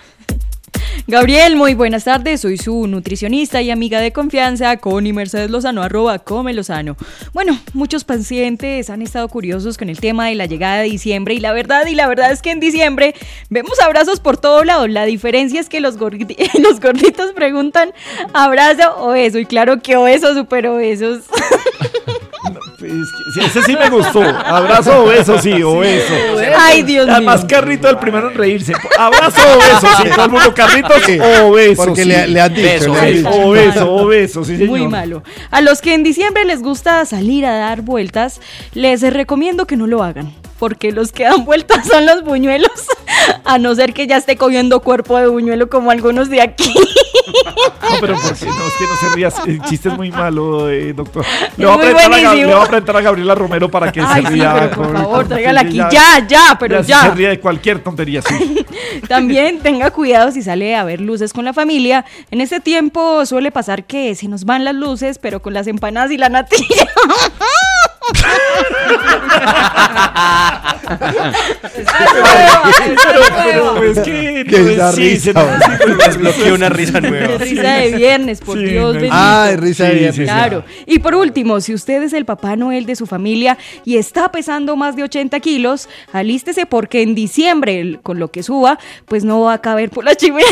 Gabriel, muy buenas tardes, soy su nutricionista y amiga de confianza, Connie Mercedes Lozano, arroba Come Lozano. Bueno, muchos pacientes han estado curiosos con el tema de la llegada de diciembre y la verdad, y la verdad es que en diciembre vemos abrazos por todo lado. La diferencia es que los, gordi- los gorditos preguntan abrazo o beso, y claro que obesos, super obesos. Es que- sí, ese sí me gustó. Abrazo o beso, sí, o beso. Ay, Dios mío. Además, Carrito el primero en reírse. Abrazo o beso, sí, todo el mundo Carlitos Sí, o beso. porque sí. le- le han dicho, Beso, le han beso, dicho. o beso, o beso, sí, señor. Muy malo. A los que en diciembre les gusta salir a dar vueltas, les recomiendo que no lo hagan, porque los que dan vueltas son los buñuelos, a no ser que ya esté cogiendo cuerpo de buñuelo como algunos de aquí. No, pero por si no, es que no se ría. El chiste es muy malo, eh, doctor. Le Es voy, a muy preguntar a, Gab- buenísimo. le voy a preguntar a Gabriela Romero para que Ay, se sí, ría. pero por con- favor, con- tráigala sí, aquí. Ya, ya, pero ya. sí ya. Se ríe de cualquier tontería, sí. También tenga cuidado si sale a ver luces con la familia. En este tiempo suele pasar que se nos van las luces, pero con las empanadas y la natilla. Pero es que Que no es la es- sí, risa, se- hombre. Desbloqueó una risa nueva. Risa de viernes, por Sí, Dios no. bendito. Ah, es risa de Sí, viernes. sí, sí. Claro. Y por último, si usted es el Papá Noel de su familia y está pesando más de ochenta kilos, alístese porque en diciembre, el- con lo que suba, pues no va a caber por la chimenea.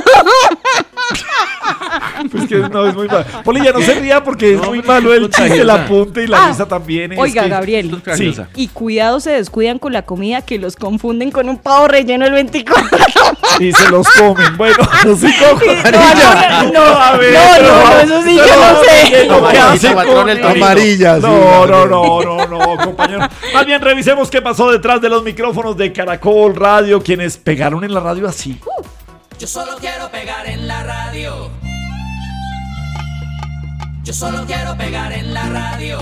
Pues que no, es muy malo. Poli, ya no se ría porque es muy malo el chiste, la punta y la Ah, risa también. es Oiga, que- Gabriel. Sí. Y cuidado, se descuidan con la comida que los confunden con un pavo relleno el veinticuatro. Y se los comen. Bueno, sí, cojo. No, no, no, a ver, no, pero- no, no, eso sí, yo pero- no sé. no, ¿qué hace Patrón, con el él? torito. Amarilla, sí. No, no, no, no, no, compañero. Más bien revisemos qué pasó detrás de los micrófonos de Caracol Radio, quienes pegaron en la radio así. Yo solo quiero pegar en la radio. Yo solo quiero pegar en la radio.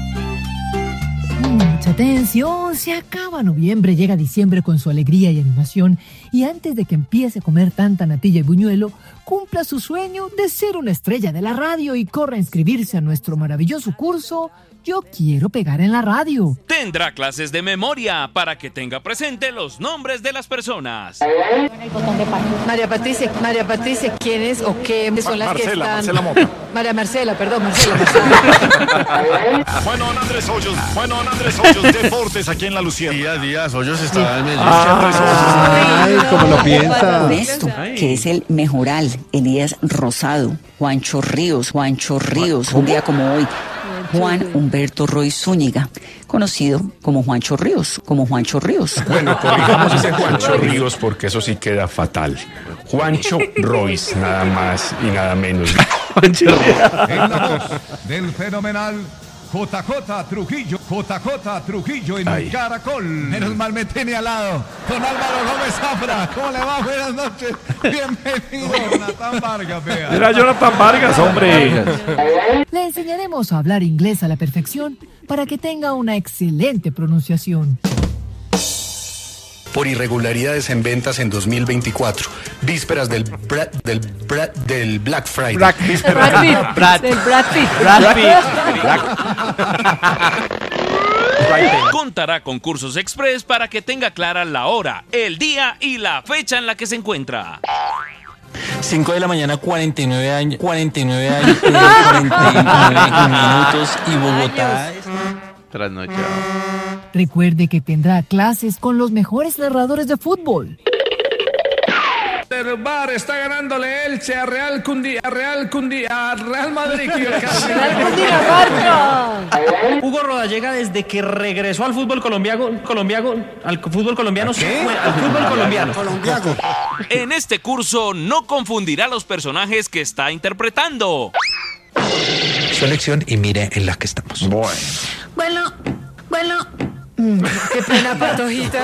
Mucha atención, se acaba noviembre, llega diciembre con su alegría y animación y antes de que empiece a comer tanta natilla y buñuelo, cumpla su sueño de ser una estrella de la radio y corra a inscribirse a nuestro maravilloso curso Yo Quiero Pegar en la Radio. Tendrá clases de memoria para que tenga presente los nombres de las personas. María Patricia, María Patricia, ¿quiénes o qué son las que Marcela, están? Marcela Mota. María Marcela, perdón, Marcela. Marcela. Bueno, don Andrés Hoyos, bueno, don Andrés Hoyos, deportes aquí en la Lucierna. Días, días, Hoyos está en Medellín. Ay, como lo piensa. Ernesto, que es el mejoral, Elías Rosado, Juancho Ríos, Juancho Ríos, un día como hoy, Juan Humberto Roy Zúñiga, conocido como Juancho Ríos, como Juancho Ríos. Bueno, corrijamos ese Juancho Ríos porque eso sí queda fatal. Juancho Royce, nada más y nada menos. En la voz del fenomenal J J Trujillo, J J Trujillo en Ay. Caracol. Menos mal me tiene al lado. Don Álvaro Gómez Zafra, ¿cómo le va? Buenas noches. Bienvenido, Jonathan Vargas. vea. Era Jonathan Vargas, hombre. Le enseñaremos a hablar inglés a la perfección para que tenga una excelente pronunciación. Por irregularidades en ventas en dos mil veinticuatro, vísperas del, bra- del, bra- del Black Friday. Black Brad Pitt, Brad- del Brad Pitt. Brad Pitt. Contará con cursos express para que tenga clara la hora, el día y la fecha en la que se encuentra. cinco de la mañana, cuarenta y nueve años, cuarenta y nueve años, eh, cuarenta y nueve minutos y Bogotá. Trasnochado. Recuerde que tendrá clases con los mejores narradores de fútbol. El Bar está ganándole Elche a Real Cundi, a Real Cundi, a Real Madrid. Hugo Rodallega desde que regresó al fútbol colombiano, colombiano al fútbol colombiano, se fue al fútbol colombiano. En este curso no confundirá los personajes que está interpretando. Su elección y mire en la que estamos. Bueno. Bueno, bueno. Qué pena, Patojita.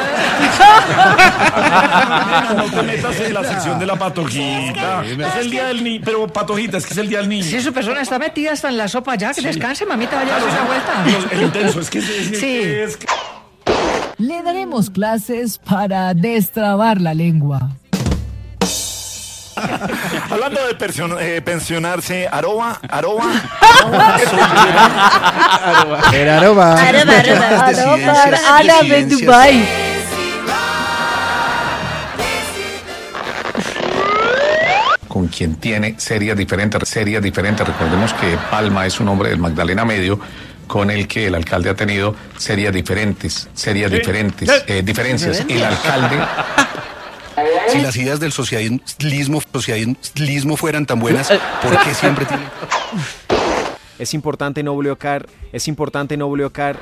No te metas en la sección de la patojita. Es el día del niño, pero patojita, es que es el día del niño. Si su persona está metida hasta en la sopa ya, que descanse, mamita, vaya a hacer una vuelta. El intenso, es que es, es- Sí. es que- Le daremos clases para destrabar la lengua. Hablando de pension- eh, pensionarse, Aroba, Aroba, El aroma. Aroba, aroba, aroba, árabe, Dubai. Con quien tiene series diferentes, series diferentes. Recordemos que Palma es un hombre del Magdalena Medio, con el que el alcalde ha tenido series diferentes, series ¿Qué? diferentes, ¿Qué? eh, diferencias. El alcalde. Si las ideas del socialismo, socialismo fueran tan buenas, ¿por qué siempre tienen? Es importante no bloquear, es importante no bloquear.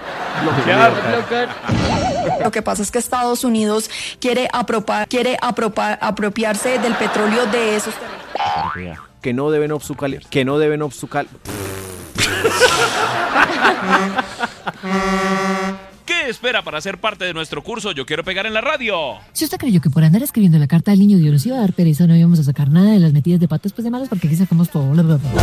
Lo que pasa es que Estados Unidos quiere, apropar, quiere apropar, apropiarse del petróleo de esos territorios. Que no deben obstacular, que no deben obstacular. ¿Qué espera para ser parte de nuestro curso Yo Quiero Pegar en la Radio? Si usted creyó que por andar escribiendo la carta al niño Dios nos iba a dar pereza, no íbamos a sacar nada de las metidas de patas pues de malas, porque aquí sacamos todo. Bla, bla, bla.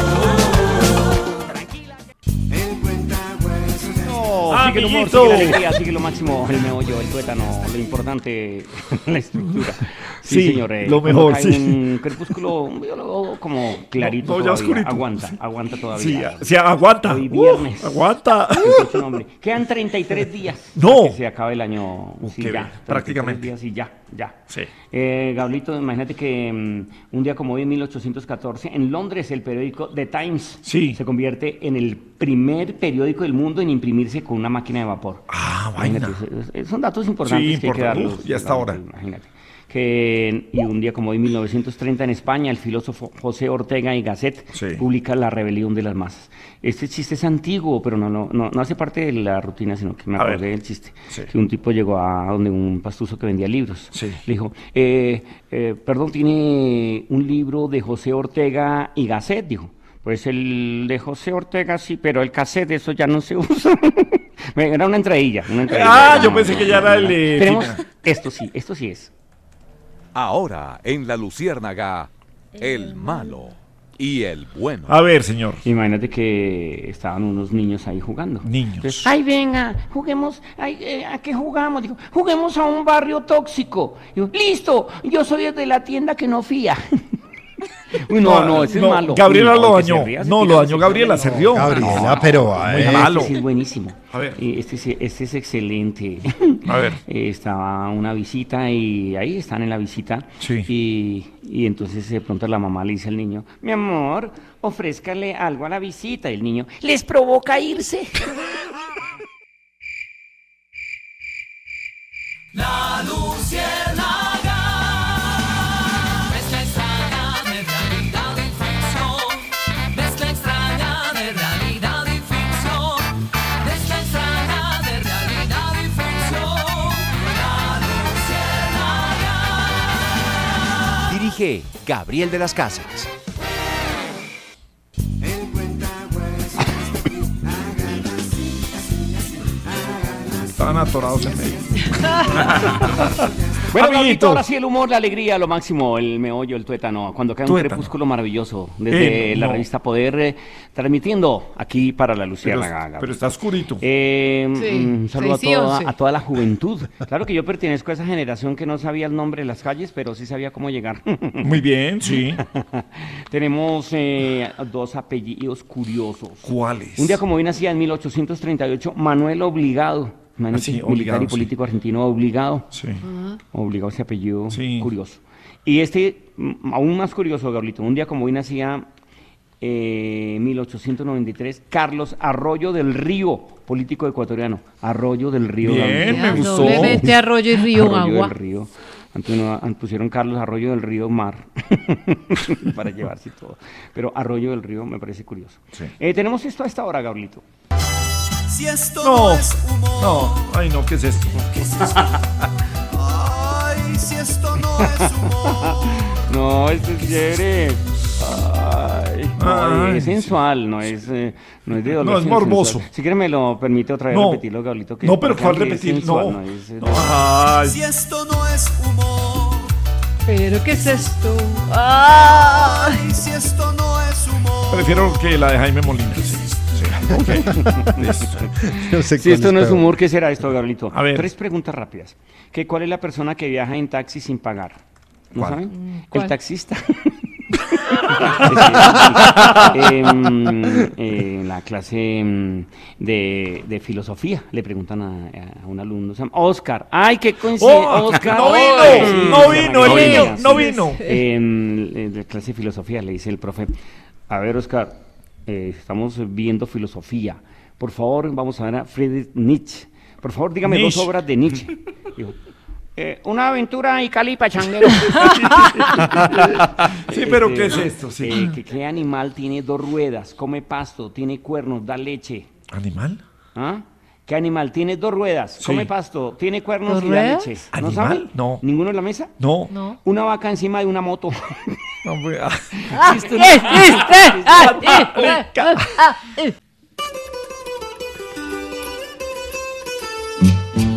Sigue el humor, sigue la alegría, sigue lo máximo, el meollo, el tuétano, lo importante, la estructura. Sí, Sí, señor. eh, lo cuando mejor, cae sí. un crepúsculo, yo lo veo como clarito No, no, ya todavía. oscurito. Aguanta, aguanta todavía. Sí, sí, aguanta. Hoy Uh, viernes. aguanta. veintiocho, hombre. Quedan treinta y tres días. No. para que se acabe el año. Sí, qué ya. bien, prácticamente. treinta y tres días y ya, ya. Sí. Eh, Gablito, imagínate que um, un día como hoy, en mil ochocientos catorce, en Londres, el periódico The Times Sí. se convierte en el primer periódico del mundo en imprimirse con una máquina de vapor. Ah, Imagínate, vaina. es- es- son datos importantes Sí, que hay que importante. darlos. Uf, y hasta ahora. Imagínate. Que, y un día como hoy, mil novecientos treinta, en España, el filósofo José Ortega y Gasset Sí. publica La rebelión de las masas. Este chiste es antiguo, pero no, no, no, no hace parte de la rutina, sino que me A acordé ver. del chiste. Sí. Que un tipo llegó a donde un pastuso que vendía libros. Sí. Le dijo, eh, eh, perdón, ¿tiene un libro de José Ortega y Gasset? Dijo. Pues el de José Ortega sí, pero el cassette, eso ya no se usa. Era una entradilla. Una entradilla. Ah, yo pensé que ya era el, eh, Tenemos, final. esto sí, esto sí es. Ahora, en La Luciérnaga, el malo y el bueno. A ver, señor. Imagínate que estaban unos niños ahí jugando. Niños. Entonces, Ay, venga, juguemos. Ay, eh, ¿a qué jugamos? Digo, juguemos a un barrio tóxico. Digo, listo, yo soy el de la tienda que no fía. Uy, no, no, ese es malo. Gabriela Uy, lo el que se dañó. ría se No, tira, lo se dañó tira, Gabriela, no. se rió. Gabriela, No, pero, muy eh, malo. Este sí es buenísimo. A ver. Y Este, sí- este es excelente. A ver. Eh, Estaba una visita y ahí están en la visita. Sí. Y, y entonces de pronto la mamá le dice al niño, mi amor, ofrézcale algo a la visita. Y el niño, ¿Les provoca irse? La Luciérnaga. Mezcla extraña de realidad y ficción. Mezcla extraña de realidad y ficción. Mezcla extraña de realidad y ficción. La Luciérnaga. Dirige Gabriel de las Casas. Estaban atorados en medio. Bueno, Amiguito. Gablito, ahora sí el humor, la alegría, lo máximo, el meollo, el tuétano, cuando cae un Tuétano. crepúsculo maravilloso, desde Eh, la no. revista Poder, eh, transmitiendo aquí para la Pero, Luciérnaga. Gabriel. pero está oscurito. Eh, Sí, un saludo a seis y toda, once. a toda la juventud. Claro que yo pertenezco a esa generación que no sabía el nombre de las calles, pero sí sabía cómo llegar. Muy bien, sí. Tenemos eh, dos apellidos curiosos. ¿Cuáles? Un día como hoy nacía en mil ochocientos treinta y ocho Manuel Obligado. Imagínate, Ah, sí, militar Obligado, y sí. político argentino Obligado. Sí. Obligado ese apellido Sí. curioso. Y este, mm, aún más curioso, Gabrielito, un día como hoy nacía eh, en mil ochocientos noventa y tres Carlos Arroyo del Río, político ecuatoriano. Arroyo del Río. Bien, Gabriel. me gustó. Doblemente Arroyo y Río Arroyo Agua. del Río. Antes no- an- pusieron Carlos Arroyo del Río Mar para llevarse todo. Pero Arroyo del Río me parece curioso. Sí. Eh, tenemos esto a esta hora, Gabrielito. Si esto No, no es humor. no. Ay, no, ¿qué es esto? ¿Qué es esto? Ay, si esto no es humor. No, esto es chévere. Ay, no, Ay, es sensual, no es, eh, no es de dolor. No, es sino morboso. sensual. Si quiere me lo permite otra vez No. repetirlo, Gabrielito. que No, pero para ¿cuál que es repetir? sensual, No. es, eh, No. Ay. Si esto no es humor. ¿Pero qué es esto? ¡Ah! Ay, si esto no es humor. Prefiero que la de Jaime Molina. Sí, sí. Ok. Listo. No sé Si cuál esto no es peor. humor, ¿qué será esto, Gabrielito? A ver. Tres preguntas rápidas. ¿Qué, ¿Cuál es la persona que viaja en taxi sin pagar? ¿No ¿Cuál? saben? ¿Cuál? El taxista. Em, eh, en la clase em, de, de filosofía le preguntan a, a un alumno, se llama Oscar. ¡Ay, qué coincidencia! Oh, Oscar. no vino, Ay, no se vino, llama el niño, Gabriela, no sí. vino. En, en la clase de filosofía le dice el profe, a ver, Oscar, eh, estamos viendo filosofía. Por favor, vamos a ver a Friedrich Nietzsche. Por favor, dígame Nietzsche. dos obras de Nietzsche. Dijo, eh, una aventura y calipa changuero. Sí, pero ¿qué es esto? Sí. Eh, que qué animal tiene dos ruedas, come pasto, tiene cuernos, da leche. ¿Animal? ¿Ah? ¿Qué animal tiene dos ruedas, Sí. come pasto, tiene cuernos ¿Dos y da ruedas? leche? ¿No ¿Animal? saben? No. ¿Ninguno en la mesa? No. No. Una vaca encima de una moto. No, pues, ah. ¡Ah! ¡Eh, eh, eh, ah, eh, eh, ah, eh!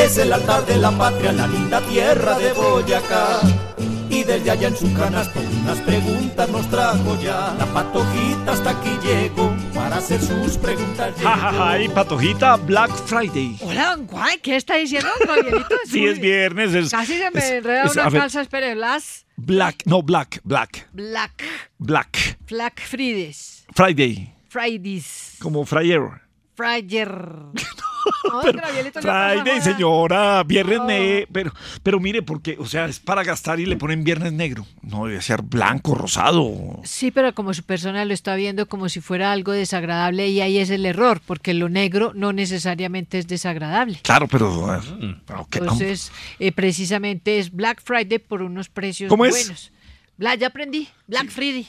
es el altar de la patria, la linda tierra de Boyacá. Y desde allá en su canasto unas preguntas nos trajo ya. La Patojita hasta aquí llegó para hacer sus preguntas. Ja, ja, ja, y Patojita, Black Friday. Hola, don Juan, ¿qué está diciendo, Javierito? Sí, es viernes. Es, Casi se me es- enreda es- una a ver, calza, espere, Blas. Black, no, Black, Black, Black. Black Black Fridays. Friday, Fridays. como Fryer. Fryer. No, Pero Gabrielito, ¿qué pasa, Friday, joda? señora, viernes No. negro, pero, pero mire, porque, o sea, es para gastar y le ponen viernes negro. No debe ser blanco, rosado. Sí, pero como su persona lo está viendo como si fuera algo desagradable y ahí es el error, porque lo negro no necesariamente es desagradable. Claro, pero... eh, ok, Entonces, eh, precisamente es Black Friday por unos precios ¿Cómo es? buenos. Bla, ya aprendí. Black Friday.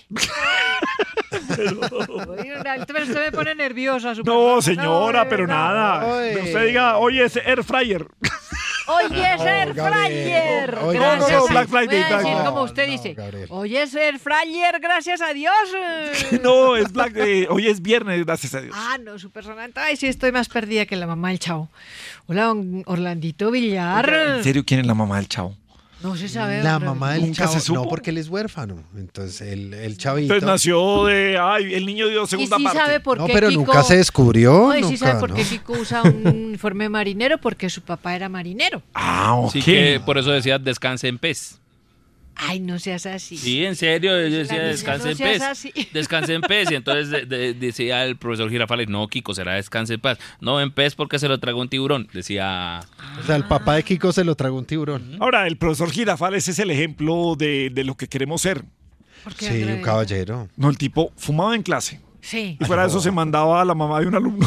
Oye, pero usted me pone nerviosa. su No, persona. señora, No, pero no. nada. Oye. Usted diga, oye, es Air Fryer. Oye, es Air Fryer. Oye, Gracias. no, no, Black Voy a Friday, decir Black- como usted dice. Oye, es Air Fryer, gracias a Dios. No, es Black, eh, hoy es viernes, gracias a Dios. Ah, no, su persona. Ay, sí, estoy más perdida que la mamá del chavo. Hola, don Orlandito Villar. ¿En serio quién es la mamá del chavo? No se sabe. La don mamá del ¿Nunca chavo, se supo? no, porque él es huérfano. Entonces, el, el chavito... Entonces nació de, ay, el niño dio segunda ¿Y sí parte. sabe por No, qué pero Kiko- nunca se descubrió. No, y sí nunca, sabe por ¿no? qué Kiko usa un uniforme marinero, porque su papá era marinero. Ah, ok. Así que por eso decía descanse en pez. Ay, no seas así. Sí, en serio, yo decía La descanse no en seas pez. así. Descanse en pez. Y entonces de- de- decía el profesor Girafales, no, Kiko, será descanse en paz. No, en pez porque se lo tragó un tiburón. Decía... O sea, el papá de Kiko se lo tragó un tiburón. Ahora, el profesor Girafales es el ejemplo de, de lo que queremos ser. Sí, un caballero. No, el tipo fumaba en clase. Sí. Y fuera de eso se mandaba a la mamá de un alumno.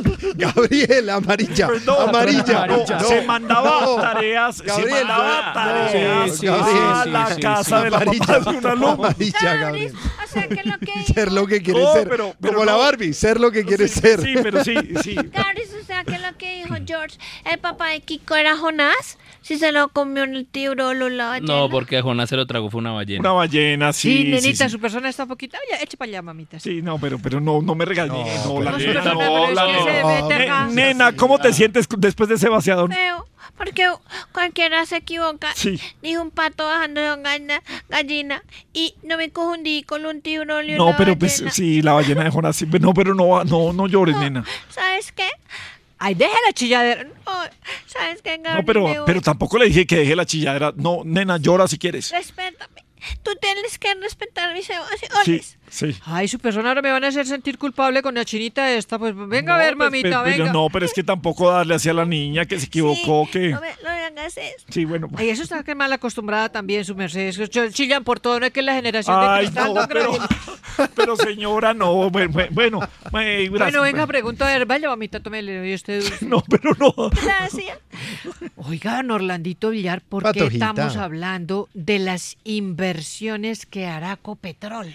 Gabriel, amarilla. Pues no, amarilla. no, no, se mandaba no. tareas, se Gabriel, mandaba no, tareas sí, a sí, la sí, sí, casa sí. de la Amarilla, mamá de un alumno. amarilla, Gabriel. O sea, que lo que Ser lo que quiere No, ser. pero- pero Como no. la Barbie, ser lo que quiere ser. Sí, pero sí, sí. Gabriel, o sea, que lo que dijo George, el papá de Kiko era Jonás, si se lo comió en el tiburón o la ballena. No, porque a Jonás se lo tragó, fue una ballena. Una ballena, Sí, sí. nenita, sí, su persona está poquita. Oye, eche para allá, mamita. Sí, no, pero, pero no, no me regañé. No, la pero- nena, pero- no, pero la es que se nena. mete Ne- acá. Nena, ¿cómo te sientes después de ese vaciador? Feo, porque cualquiera se equivoca. Sí. Dijo un pato bajando de una gallina, gallina y no me confundí con un tiburón y No, una pero pues ballena. sí, la ballena de Jonás. Sí, no, pero no, no, no llores, nena. ¿Sabes qué? Ay, deja la chilladera. No, ¿sabes qué, Gabriel? No, pero, Me voy. pero tampoco le dije que deje la chilladera. No, nena, llora si quieres. Respétame. Tú tienes que respetar mis emociones. Sí, sí. Ay, su persona ahora me van a hacer sentir culpable con la chinita esta. Pues venga a ver, Pues, mamita, pero- pero venga. no, pero es que tampoco darle hacia la niña que se equivocó, que... No me, no me hagas eso. Sí, bueno. Ay, eso está que mal acostumbrada también su Mercedes. Ch- Chillan por todo, no es que es la generación Ay, de cristal, no, don pero, Gabriel. pero señora, no, bueno, bueno, eh, gracias. Bueno, venga, pregunta, a ver, vaya, mamita, tómele hoy usted dulce. No, pero no. Gracias. Oigan, Orlandito Villar, ¿por qué Patojita. estamos hablando de las inversiones que hará Copetrol?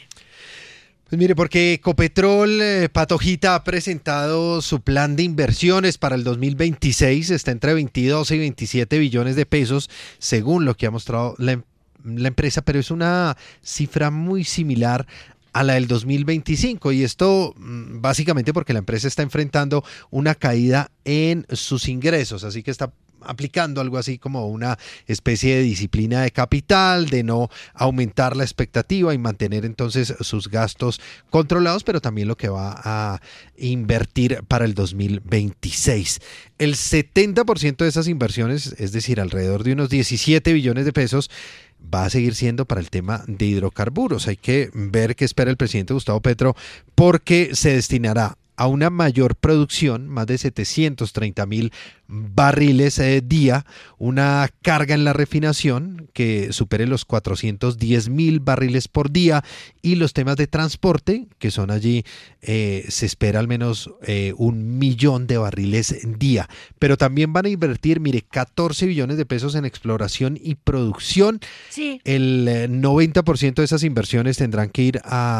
Pues mire, porque Ecopetrol, eh, Patojita, ha presentado su plan de inversiones para el dos mil veintiséis. Está entre veintidós y veintisiete billones de pesos, según lo que ha mostrado la, em- la empresa, pero es una cifra muy similar a la del dos mil veinticinco, y esto mm, básicamente porque la empresa está enfrentando una caída en sus ingresos, así que está aplicando algo así como una especie de disciplina de capital, de no aumentar la expectativa y mantener entonces sus gastos controlados, pero también lo que va a invertir para el dos mil veintiséis. El setenta por ciento de esas inversiones, es decir, alrededor de unos diecisiete billones de pesos, va a seguir siendo para el tema de hidrocarburos. Hay que ver qué espera el presidente Gustavo Petro, porque se destinará a una mayor producción, más de setecientos treinta mil barriles eh, día, una carga en la refinación que supere los cuatrocientos diez mil barriles por día, y los temas de transporte, que son allí, eh, se espera al menos eh, un millón de barriles día. Pero también van a invertir, mire, catorce billones de pesos en exploración y producción. Sí. El eh, noventa por ciento de esas inversiones tendrán que ir a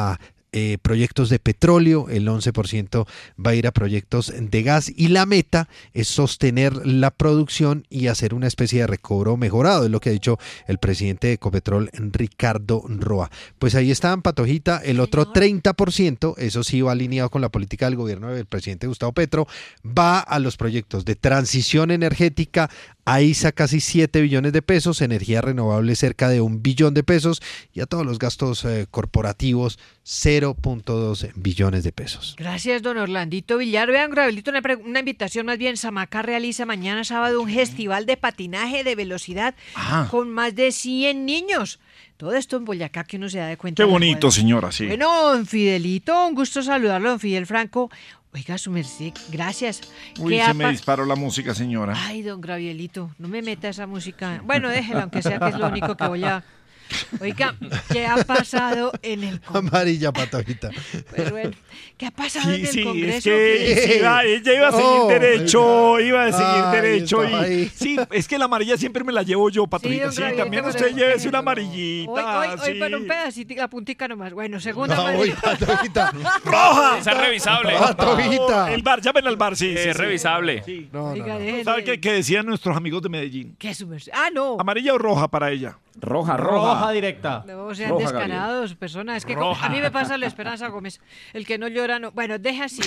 eh, proyectos de petróleo, el once por ciento va a ir a proyectos de gas y la meta es sostener la producción y hacer una especie de recobro mejorado, es lo que ha dicho el presidente de Ecopetrol, Ricardo Roa. Pues ahí está, Patojita, el otro treinta por ciento, eso sí va alineado con la política del gobierno del presidente Gustavo Petro, va a los proyectos de transición energética, ahí saca casi siete billones de pesos, energía renovable cerca de un billón de pesos y a todos los gastos eh, corporativos cero punto dos billones de pesos. Gracias, don Orlandito Villar. Vean, Gabrielito, una, pre- una invitación más bien. Samaca realiza mañana sábado un festival de patinaje de velocidad Ah. con más de cien niños. Todo esto en Boyacá, que uno se da de cuenta. Qué de la bonito, cuadra. señora, sí. Bueno, don Fidelito, un gusto saludarlo, don Fidel Franco. Oiga, su merced, gracias. Uy, ¿Qué se ha me pa- disparó la música, señora. Ay, don Gabrielito, no me meta esa música. Bueno, déjela, aunque sea que es lo único que voy a... Oiga, ¿qué ha pasado en el Congreso? Amarilla, Patojita. Pues bueno, ¿qué ha pasado Sí, en el sí, Congreso? es que ¿Qué? iba- ella iba a seguir Oh, derecho, oiga. iba a seguir Ay, derecho. estaba Y, ahí. sí, es que la amarilla siempre me la llevo yo, Patojita. don Sí, Gabrielito, también pero usted es- llévese una amarillita. Hoy, hoy, hoy, sí. pero un pedacito, la puntica nomás. Bueno, segunda No, amarilla. uy, Patojita. ¡Roja! Esa es revisable. Patojita. El bar, llamen al bar, sí. sí, Es sí. revisable. Sí. No, no, Oiga, no. déjele. ¿Sabe qué, qué decían nuestros amigos de Medellín? ¿Qué es su merced? Ah, no. ¿Amarilla o roja para ella? Roja, Roja roja. directa. No sean Roja, descarados, personas. Es que como- a mí me pasa la Esperanza Gómez. El que no llora, no. Bueno, deja así.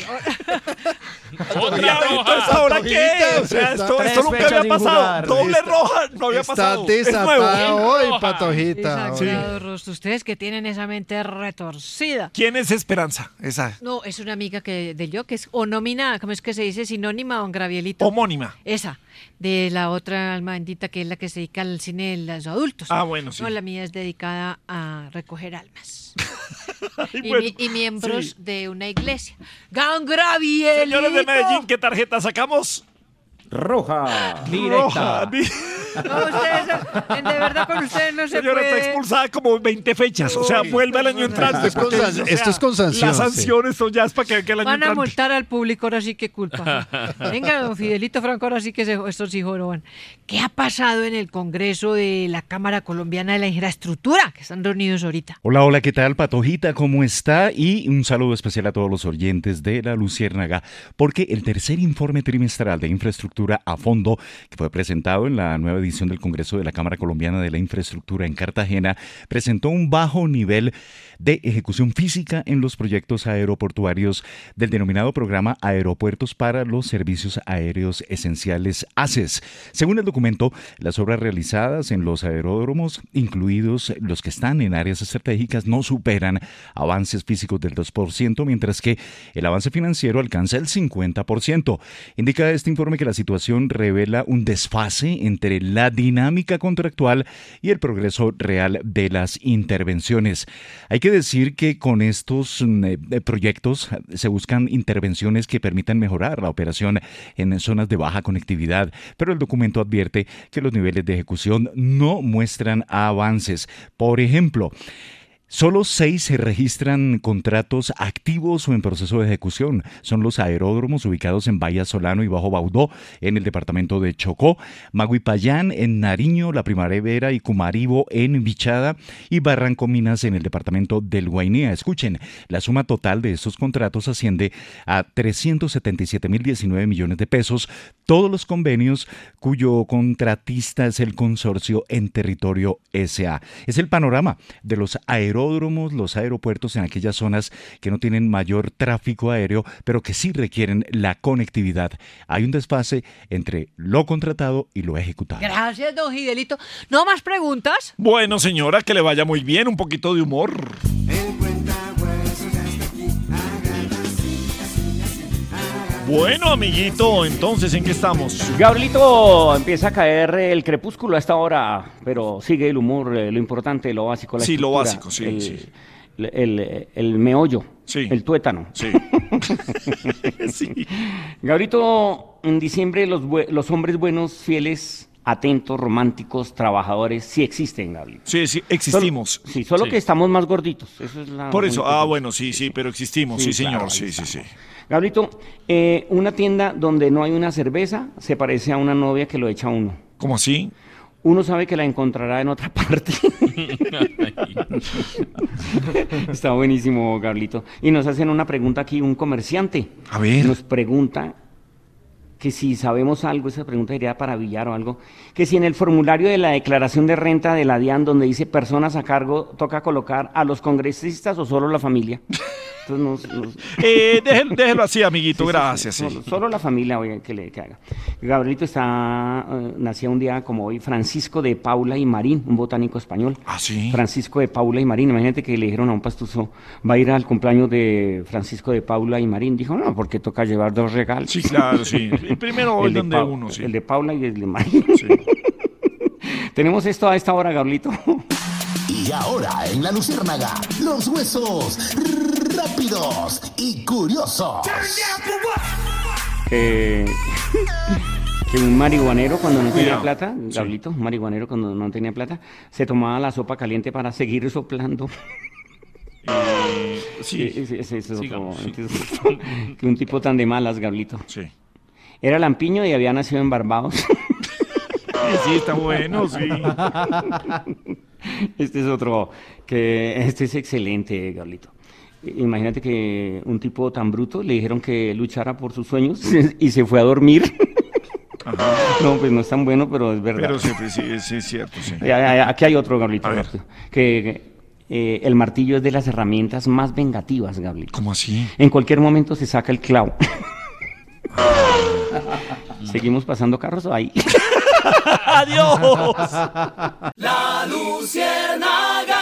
Otra Entonces, roja. ¿ahora qué? O sea, esto, Tres esto nunca fechas había sin pasado. jugar. Doble Está- roja, no había Está pasado. Es nuevo. desatada hoy, roja. Patojita. hoy. Sagrado rostro. Ustedes que tienen esa mente retorcida. ¿Quién es Esperanza? Esa. No, es una amiga que de yo, que es onomina, ¿cómo es que se dice? Sinónima, don Gravielito. Homónima. Esa, de la otra alma bendita que es la que se dedica al cine de los adultos. Ah, bueno, sí. No, la mía es dedicada a recoger almas. Ay, y, bueno, mi- y miembros sí. de una iglesia. ¡Gan Gravielito! Señores de Medellín, ¿qué tarjeta sacamos? Roja. Roja. Directa. No, ustedes, en- de verdad con ustedes no se Señora, está puede. expulsada como veinte fechas. O sea, Uy, vuelve al año perdona. entrante. Esto es con porque, san- o sea, esto es con sanción, Las sí. sanciones son ya es para que, que el año Van a entrante. multar al público, ahora sí que culpa. Venga, don Fidelito Franco, ahora sí que se, estos hijos no van. ¿Qué ha pasado en el Congreso de la Cámara Colombiana de la Infraestructura? Que están reunidos ahorita. Hola, hola, ¿qué tal, Patojita? ¿Cómo está? Y un saludo especial a todos los oyentes de La Luciérnaga, porque el tercer informe trimestral de infraestructura a fondo, que fue presentado en la nueva edición del Congreso de la Cámara Colombiana de la Infraestructura en Cartagena, presentó un bajo nivel de ejecución física en los proyectos aeroportuarios del denominado Programa Aeropuertos para los Servicios Aéreos Esenciales A C E S. Según el documento, las obras realizadas en los aeródromos, incluidos los que están en áreas estratégicas, no superan avances físicos del dos por ciento, mientras que el avance financiero alcanza el cincuenta por ciento. Indica este informe que la situación revela un desfase entre la dinámica contractual y el progreso real de las intervenciones. Hay que decir que con estos mm, eh, proyectos se buscan intervenciones que permitan mejorar la operación en zonas de baja conectividad, pero el documento advierte que los niveles de ejecución no muestran avances. Por ejemplo, solo seis se registran contratos activos o en proceso de ejecución. Son los aeródromos ubicados en Bahía Solano y Bajo Baudó, en el departamento de Chocó, Maguipayán en Nariño, La Primavera y Cumaribo en Vichada y Barranco Minas en el departamento del Guainía. Escuchen, la suma total de estos contratos asciende a trescientos setenta y siete mil diecinueve millones de pesos, todos los convenios cuyo contratista es el consorcio En Territorio S A. Es el panorama de los aeródromos aeródromos, los aeropuertos en aquellas zonas que no tienen mayor tráfico aéreo, pero que sí requieren la conectividad. Hay un desfase entre lo contratado y lo ejecutado. Gracias, don Fidelito. ¿No más preguntas? Bueno, señora, que le vaya muy bien. Un poquito de humor. Bueno, amiguito, entonces, ¿en qué estamos? Gabrielito, empieza a caer el crepúsculo a esta hora, pero sigue el humor, eh, lo importante, lo básico, la Sí, lo estructura, básico, sí, el, sí. El, el- el meollo, el tuétano. Sí. Sí. Gabrielito, en diciembre los, bue- los hombres buenos, fieles, atentos, románticos, trabajadores, sí existen, Gabriel. Sí, sí, existimos. Solo- sí, solo Sí. que estamos más gorditos. Eso es la Por eso, única ah, cosa. bueno, sí, sí, pero existimos, sí, Sí, señor, claro, ahí sí, sí, sí. Gabrielito, eh, una tienda donde no hay una cerveza se parece a una novia que lo echa a uno. ¿Cómo así? uno sabe que la encontrará en otra parte. Está buenísimo, Gablito. Y nos hacen una pregunta aquí, un comerciante. A ver. Nos pregunta que si sabemos algo, esa pregunta iría para Villar o algo, que si en el formulario de la declaración de renta de la DIAN, donde dice personas a cargo, toca colocar a los congresistas o solo la familia. Entonces, nos, nos... Eh, déjelo, déjelo así, amiguito, Sí, sí, gracias. sí, sí. Solo, solo la familia oye, que le que haga. Gabrielito está, eh, nacía un día como hoy, Francisco de Paula y Marín, un botánico español. Ah, sí. Francisco de Paula y Marín. Imagínate que le dijeron a un pastuso, va a ir al cumpleaños de Francisco de Paula y Marín. Dijo, no, porque toca llevar dos regalos. Sí, claro, sí. El primero el de, orden de Pa- uno, sí. el de Paula y el de Marín. Sí. Tenemos esto a esta hora, Gabrielito. Y ahora en La Luciérnaga, los huesos rápidos y curiosos. Eh, que un marihuanero cuando no tenía Cuidado. plata, Sí. Gablito, un marihuanero cuando no tenía plata, se tomaba la sopa caliente para seguir soplando. Eh, sí. Sí, sí, sí, eso es Sigamos, otro- sí. entonces, que un tipo tan de malas, Gablito. Sí. Era lampiño y había nacido en Barbados. Sí, está bueno, sí. Este es otro, que este es excelente, Gablito. Imagínate que un tipo tan bruto le dijeron que luchara por sus sueños y se fue a dormir. Ajá. No, pues no es tan bueno, pero es verdad. Pero sí, pues, sí, sí, es cierto, sí. Ya, ya, ya, aquí hay otro, Gablito. A ver. Que eh, el martillo es de las herramientas más vengativas, Gablito. ¿Cómo así? En cualquier momento se saca el clavo. Seguimos pasando carros ahí. ¡Adiós! La Luciérnaga.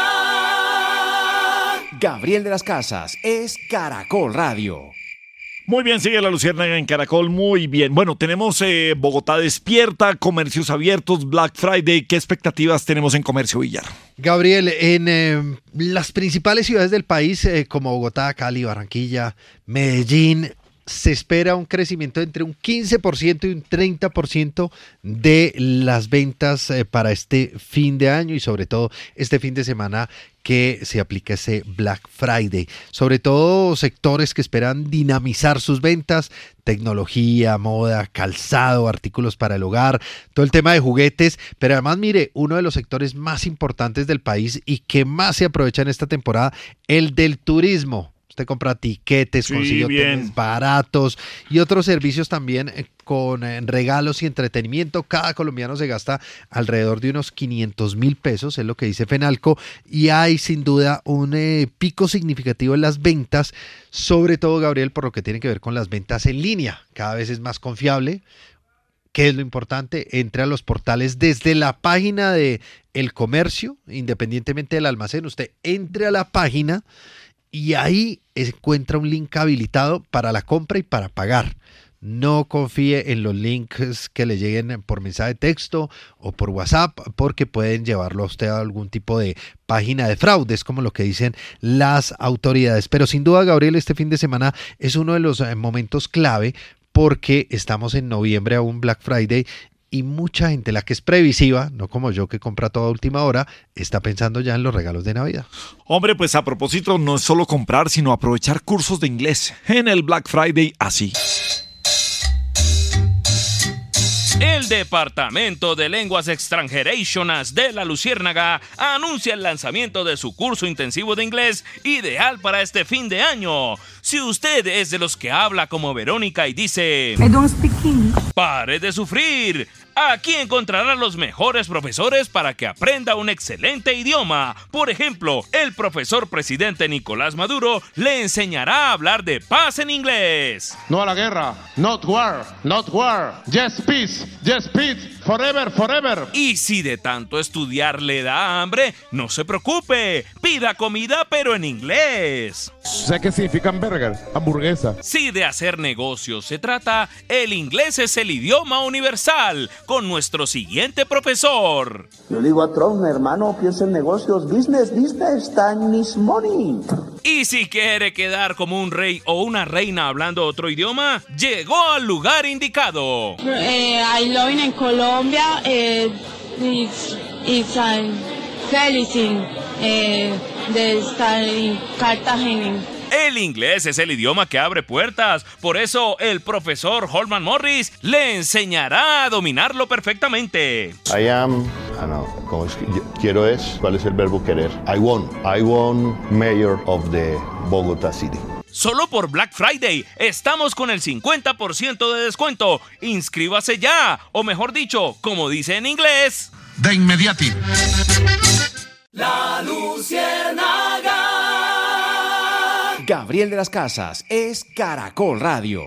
Gabriel de las Casas es Caracol Radio. Muy bien, sigue la Luciérnaga en Caracol, muy bien. Bueno, tenemos eh, Bogotá despierta, comercios abiertos, Black Friday. ¿Qué expectativas tenemos en comercio, Villar? Gabriel, en eh, las principales ciudades del país, eh, como Bogotá, Cali, Barranquilla, Medellín, se espera un crecimiento entre un quince por ciento y un treinta por ciento de las ventas eh, para este fin de año y sobre todo este fin de semana que se aplica ese Black Friday. Sobre todo sectores que esperan dinamizar sus ventas, tecnología, moda, calzado, artículos para el hogar, todo el tema de juguetes, pero además mire, uno de los sectores más importantes del país y que más se aprovecha en esta temporada, el del turismo. Usted compra tiquetes, Sí, consigue bien. hoteles baratos y otros servicios también eh, con eh, regalos y entretenimiento. Cada colombiano se gasta alrededor de unos quinientos mil pesos, es lo que dice Fenalco, y hay sin duda un eh, pico significativo en las ventas, sobre todo, Gabriel, por lo que tiene que ver con las ventas en línea. Cada vez es más confiable. ¿Qué es lo importante? Entre a los portales desde la página de el comercio, independientemente del almacén, usted entre a la página y ahí encuentra un link habilitado para la compra y para pagar. No confíe en los links que le lleguen por mensaje de texto o por WhatsApp porque pueden llevarlo a usted a algún tipo de página de fraude, es como lo que dicen las autoridades. Pero sin duda, Gabriel, este fin de semana es uno de los eh, momentos clave porque estamos en noviembre a un Black Friday y mucha gente, la que es previsiva, no como yo que compra toda última hora, está pensando ya en los regalos de Navidad. Hombre, pues a propósito, no es solo comprar, sino aprovechar cursos de inglés en el Black Friday así. El Departamento de Lenguas Extranjerationas de la Luciérnaga anuncia el lanzamiento de su curso intensivo de inglés ideal para este fin de año. Si usted es de los que habla como Verónica y dice I don't speak English. ¡pare de sufrir! Aquí encontrará los mejores profesores para que aprenda un excelente idioma. Por ejemplo, el profesor presidente Nicolás Maduro le enseñará a hablar de paz en inglés. No a la guerra. Not war. Not war. Yes, peace. Yes, peace. Forever, forever. Y si de tanto estudiar le da hambre, no se preocupe. Pida comida pero en inglés. Sé qué significa hamburger. Hamburguesa. Si de hacer negocios se trata, el inglés es el idioma universal. Con nuestro siguiente profesor. Yo digo a Trump, hermano, piensa en negocios. Business, business, time is money. Y si quiere quedar como un rey o una reina hablando otro idioma, llegó al lugar indicado. Eh, I love en Colombia. Eh, it's, it's a felicity eh, de estar en Cartagena. El inglés es el idioma que abre puertas. Por eso el profesor Holman Morris le enseñará a dominarlo perfectamente. I am, ah no, ¿cómo es que yo- quiero es? ¿Cuál es el verbo querer? I want, I want mayor of the Bogotá City. Solo por Black Friday estamos con el cincuenta por ciento de descuento. Inscríbase ya, o mejor dicho, como dice en inglés, De inmediati. La Luciérnaga. Gabriel de las Casas es Caracol Radio.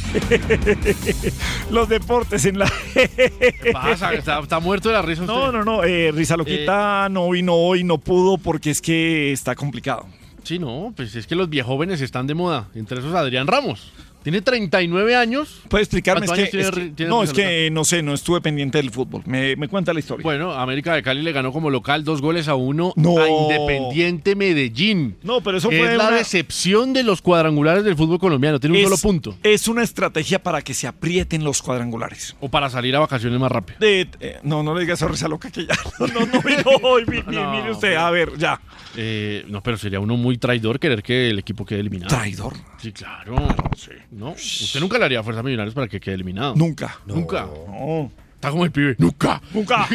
Los deportes en la... ¿Qué pasa? ¿Está, está muerto de la risa usted? No, no, no. Eh, Risa Loquita no vino hoy, no pudo porque es que está complicado. Sí, no, pues es que los viejóvenes están de moda. Entre esos Adrián Ramos. Tiene treinta y nueve años. ¿Puede explicarme? Es ¿Cuántos que, años es tiene- que- tiene no, es Risa que no sé, no estuve pendiente del fútbol. Me, me cuenta la historia. Bueno, América de Cali le ganó como local dos goles a uno No. a Independiente Medellín. No, pero eso que fue es la una- decepción de los cuadrangulares del fútbol colombiano. Tiene un Es- solo punto. Es una estrategia para que se aprieten los cuadrangulares. O para salir a vacaciones más rápido. De- eh, no, no le digas a Risa Loca que ya. No, no, no vino hoy. Mi- mi- No, mire usted, pero- a ver, ya. Eh, no, pero sería uno muy traidor querer que el equipo quede eliminado. ¿Traidor? Sí, claro. ¿No? Usted nunca le haría fuerza a Millonarios para que quede eliminado. Nunca. Nunca. No. Está como el pibe. Nunca. Nunca.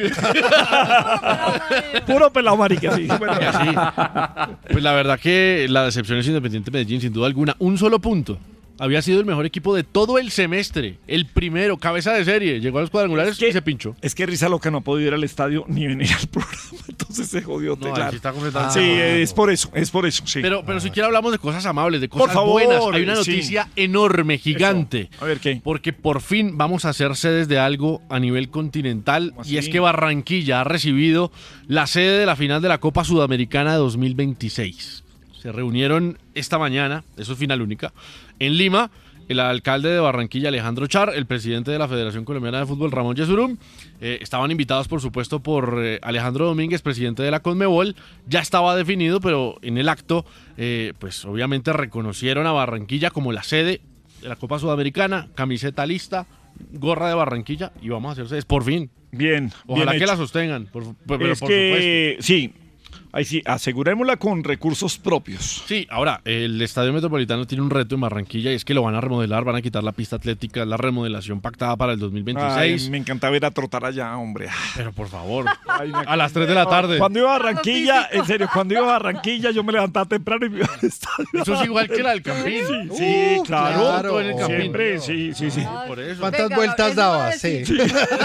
Puro pelado marica, sí. Bueno, Y así. Pues la verdad que la decepción es Independiente Medellín, sin duda alguna. Un solo punto. Había sido el mejor equipo de todo el semestre. El primero, cabeza de serie. Llegó a los cuadrangulares y se pinchó. Es que Risa Loca no ha podido ir al estadio ni venir al programa, entonces se jodió. No, claro. ahí sí está completamente Sí, jodido. es por eso, es por eso, sí. Pero, pero si quiere hablamos de cosas amables, de cosas Por favor, buenas. Hay una sí. noticia enorme, gigante. A ver qué. Porque por fin vamos a ser sedes de algo a nivel continental. ¿Cómo Y es así? que Barranquilla ha recibido la sede de la final de la Copa Sudamericana de dos mil veintiséis. Se reunieron esta mañana, eso es final única, en Lima. El alcalde de Barranquilla, Alejandro Char, el presidente de la Federación Colombiana de Fútbol, Ramón Yesurum, eh, estaban invitados, por supuesto, por eh, Alejandro Domínguez, presidente de la Conmebol. Ya estaba definido, pero en el acto, eh, pues obviamente reconocieron a Barranquilla como la sede de la Copa Sudamericana, camiseta lista, gorra de Barranquilla, y vamos a hacer sedes, por fin. Bien. Ojalá bien que hecho. la sostengan, por, pero es por que, supuesto. sí, ahí sí, asegurémosla con recursos propios. Sí, ahora, el Estadio Metropolitano tiene un reto en Barranquilla y es que lo van a remodelar, van a quitar la pista atlética, la remodelación pactada para el dos mil veintiséis. Ay, me encanta ver a trotar allá, hombre. Pero por favor, Ay, me- a las tres de la tarde. Cuando iba a Barranquilla, en serio, cuando iba a Barranquilla yo me levantaba temprano y me iba al estadio. Eso es igual que la del Campín. Sí, sí, Uh, claro. claro. En el Campín. Siempre, sí, sí, sí. Por eso. ¿Cuántas Venga, vueltas eso iba a daba? Sí. decir.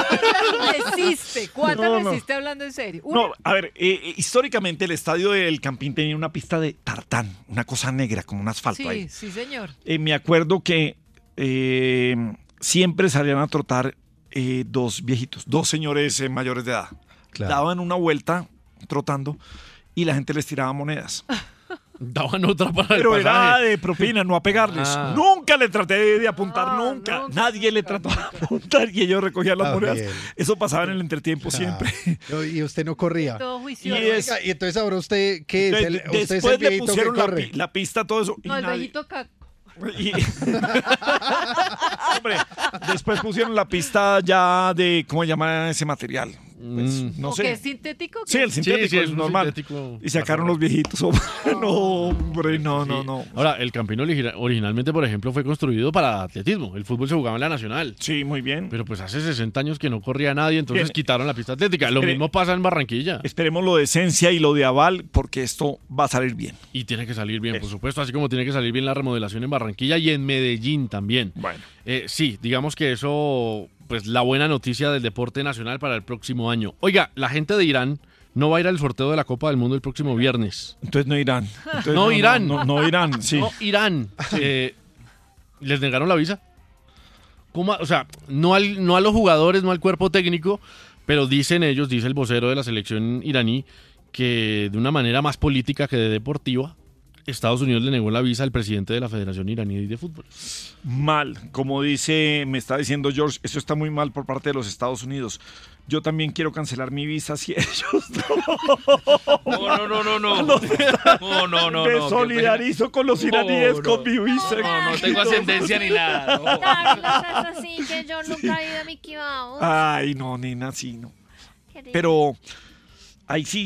Resiste. ¿Cuántas No, no. resiste hablando en serio? ¿Una? No, a ver, eh, eh, históricamente el estadio del Campín tenía una pista de tartán, una cosa negra, como un asfalto ahí. Sí, sí, señor. Eh, me acuerdo que eh, siempre salían a trotar eh, dos viejitos, dos señores eh, mayores de edad. Claro. Daban una vuelta trotando y la gente les tiraba monedas. Daban otra para Pero el era pasaje. de propina, no a pegarles. Ah. Nunca le traté de apuntar, Ah, nunca. nunca, Nadie le trató de apuntar y ellos recogían las Ah, monedas. bien. Eso pasaba en el entretiempo siempre. No, y usted no corría. Todo Y, juicioso. es- Oiga, y entonces ahora usted, ¿qué es? El- Entonces, usted es después el le viejito que pusieron la, corre. pi- la pista, todo eso. y No, el nadie- viejito ca- y- Hombre, después pusieron la pista ya de, ¿cómo se llama ese material? Pues, Mm. no ¿O sé. que es sintético? Sí, el sintético, sí, es es un normal. sintético. Y sacaron los viejitos. No, hombre, no, no, Sí. no. Ahora, el Campín origi- originalmente, por ejemplo, fue construido para atletismo. El fútbol se jugaba en la Nacional. Sí, muy bien. Pero pues hace sesenta años que no corría nadie, entonces Bien. quitaron la pista atlética. Lo Espere. mismo pasa en Barranquilla. Esperemos lo de esencia y lo de aval, porque esto va a salir bien. Y tiene que salir bien, por Eso. supuesto, así como tiene que salir bien la remodelación en Barranquilla y en Medellín también. Bueno. Eh, sí, digamos que eso, pues la buena noticia del deporte nacional para el próximo año. Oiga, la gente de Irán no va a ir al sorteo de la Copa del Mundo el próximo viernes. Entonces no irán. Entonces, No irán. No, no, no irán, sí. No, Irán. Eh, ¿Les negaron la visa? ¿Cómo? O sea, no, al, no a los jugadores, no al cuerpo técnico, pero dicen ellos, dice el vocero de la selección iraní, que de una manera más política que de deportiva, Estados Unidos le negó la visa al presidente de la Federación Iraní de Fútbol. Mal, como dice, me está diciendo George, eso está muy mal por parte de los Estados Unidos. Yo también quiero cancelar mi visa si ellos no. No, no, no, no. Los- No, no, no. Me no, qué solidarizo con los pena. iraníes No, no. con mi visa. No, no tengo ascendencia ni nada. no. Carlos, es así que yo nunca he ido a Mickey Mouse. Ay, no, nena, sí, no. Qué rico. Pero ahí sí,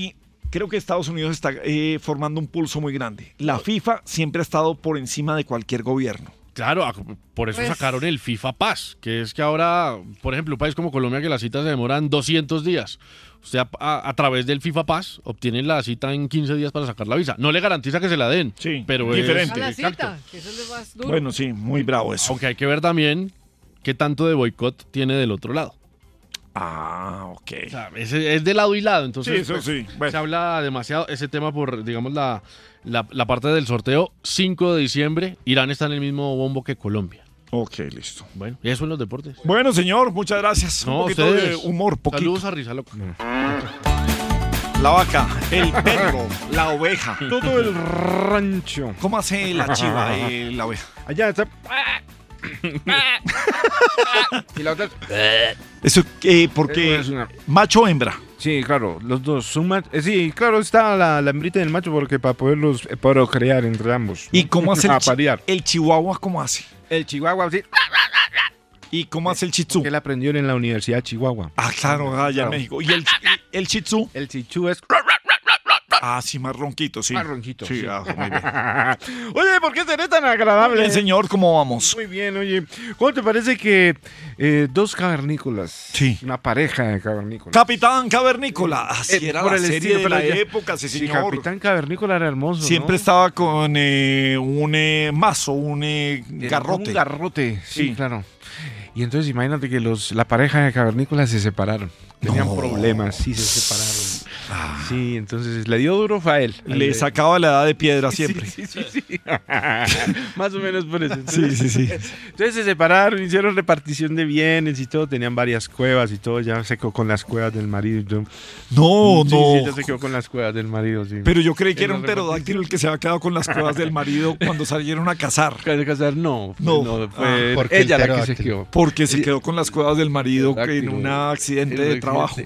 creo que Estados Unidos está eh, formando un pulso muy grande. La FIFA siempre ha estado por encima de cualquier gobierno. Claro, por eso Pues- sacaron el FIFA Pass, que es que ahora, por ejemplo, un país como Colombia, que las citas se demoran doscientos días. Usted a, a- a través del FIFA Pass obtiene la cita en quince días para sacar la visa. No le garantiza que se la den, sí, pero diferente. A la es... cita, que eso es lo más duro. Bueno, sí, muy bravo eso. Aunque hay que ver también qué tanto de boicot tiene del otro lado. Ah, ok. O sea, es, es de lado y lado, entonces Sí, eso pues, sí. se habla demasiado ese tema por, digamos, la, la, la parte del sorteo. cinco de diciembre, Irán está en el mismo bombo que Colombia. Ok, listo. Bueno, y eso en los deportes. Bueno, señor, muchas gracias. No, un poquito ustedes. de humor, poquito. Saludos a Risa Loco. La vaca, el perro, la oveja. Todo el rancho. ¿Cómo hace la chiva, eh, la oveja? Allá está. Y la otra. Eso, eh, porque Es una- macho o hembra. Sí, claro, los dos son machos. Sí, claro, está la, la hembrita del macho porque para poderlos eh, procrear entre ambos. ¿Y cómo hace el, chi- Aparear. el chihuahua? ¿Cómo hace? El chihuahua, sí. ¿Y cómo hace el chitsu? Que él aprendió en la Universidad de Chihuahua. Ah, claro, allá en Claro. México. ¿Y el, el chitsu? El chichu es. Ah, sí, más ronquito, sí. Más ronquito, Sí, sí. ah, muy bien. Oye, ¿por qué seré tan agradable? Bien, señor, ¿cómo vamos? Muy bien, oye. ¿Cómo te parece que eh, dos cavernícolas? Sí. Una pareja de cavernícolas. Capitán Cavernícola. Así Eh, era por la el serie estilo, de pero la ya- época, sí, Sí, señor. Capitán Cavernícola era hermoso. Siempre ¿no? estaba con eh, un eh, mazo, un eh, Era garrote. Un garrote, sí, Sí. claro. Y entonces imagínate que los, la pareja de cavernícolas se separaron. Tenían No. problemas, sí, se separaron. Sí, entonces le dio duro fue a él. Le sacaba la edad de piedra siempre. Sí, sí, sí. sí. Más o menos por eso. Sí, sí, sí. Entonces se separaron, hicieron repartición de bienes y todo. Tenían varias cuevas y todo. Ya se quedó con las cuevas del marido. y todo. No, Sí, no. sí, ya se quedó con las cuevas del marido, sí. Pero yo creí que En era un la pterodáctilo el que se había quedado con las cuevas del marido cuando salieron a cazar. ¿De casar? No. No. no fue Ah, porque ella el la que se pterodáctilo. quedó. Porque se quedó con las cuevas del marido en Pterodáctilo. un accidente El de accidente. trabajo.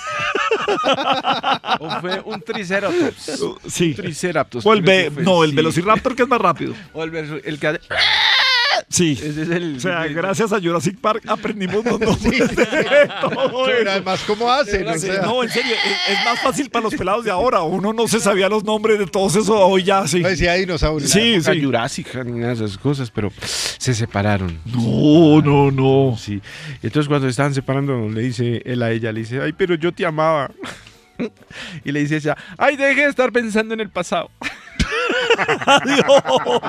O fue un triceratops. Sí. Triceratops. O el creo ve- que fue, no, el sí. velociraptor que es más rápido. O el, verso- el que hace- Sí. Ese es el. O sea, gracias a Jurassic Park aprendimos los nombres de todo Pero eso. además, ¿cómo hacen? O Sí, sea, no, en serio, es, es más fácil para los pelados de ahora. Uno no se sabía los nombres de todos esos, hoy ya sí. no decía dinosaurio. Sí, época sí. Jurásica ni nada de esas cosas, pero se separaron. No, no, no. Sí. Y entonces cuando se estaban separando, le dice él a ella, le dice, ay, pero yo te amaba. Y le dice ella, ay, deje de estar pensando en el pasado. Adiós.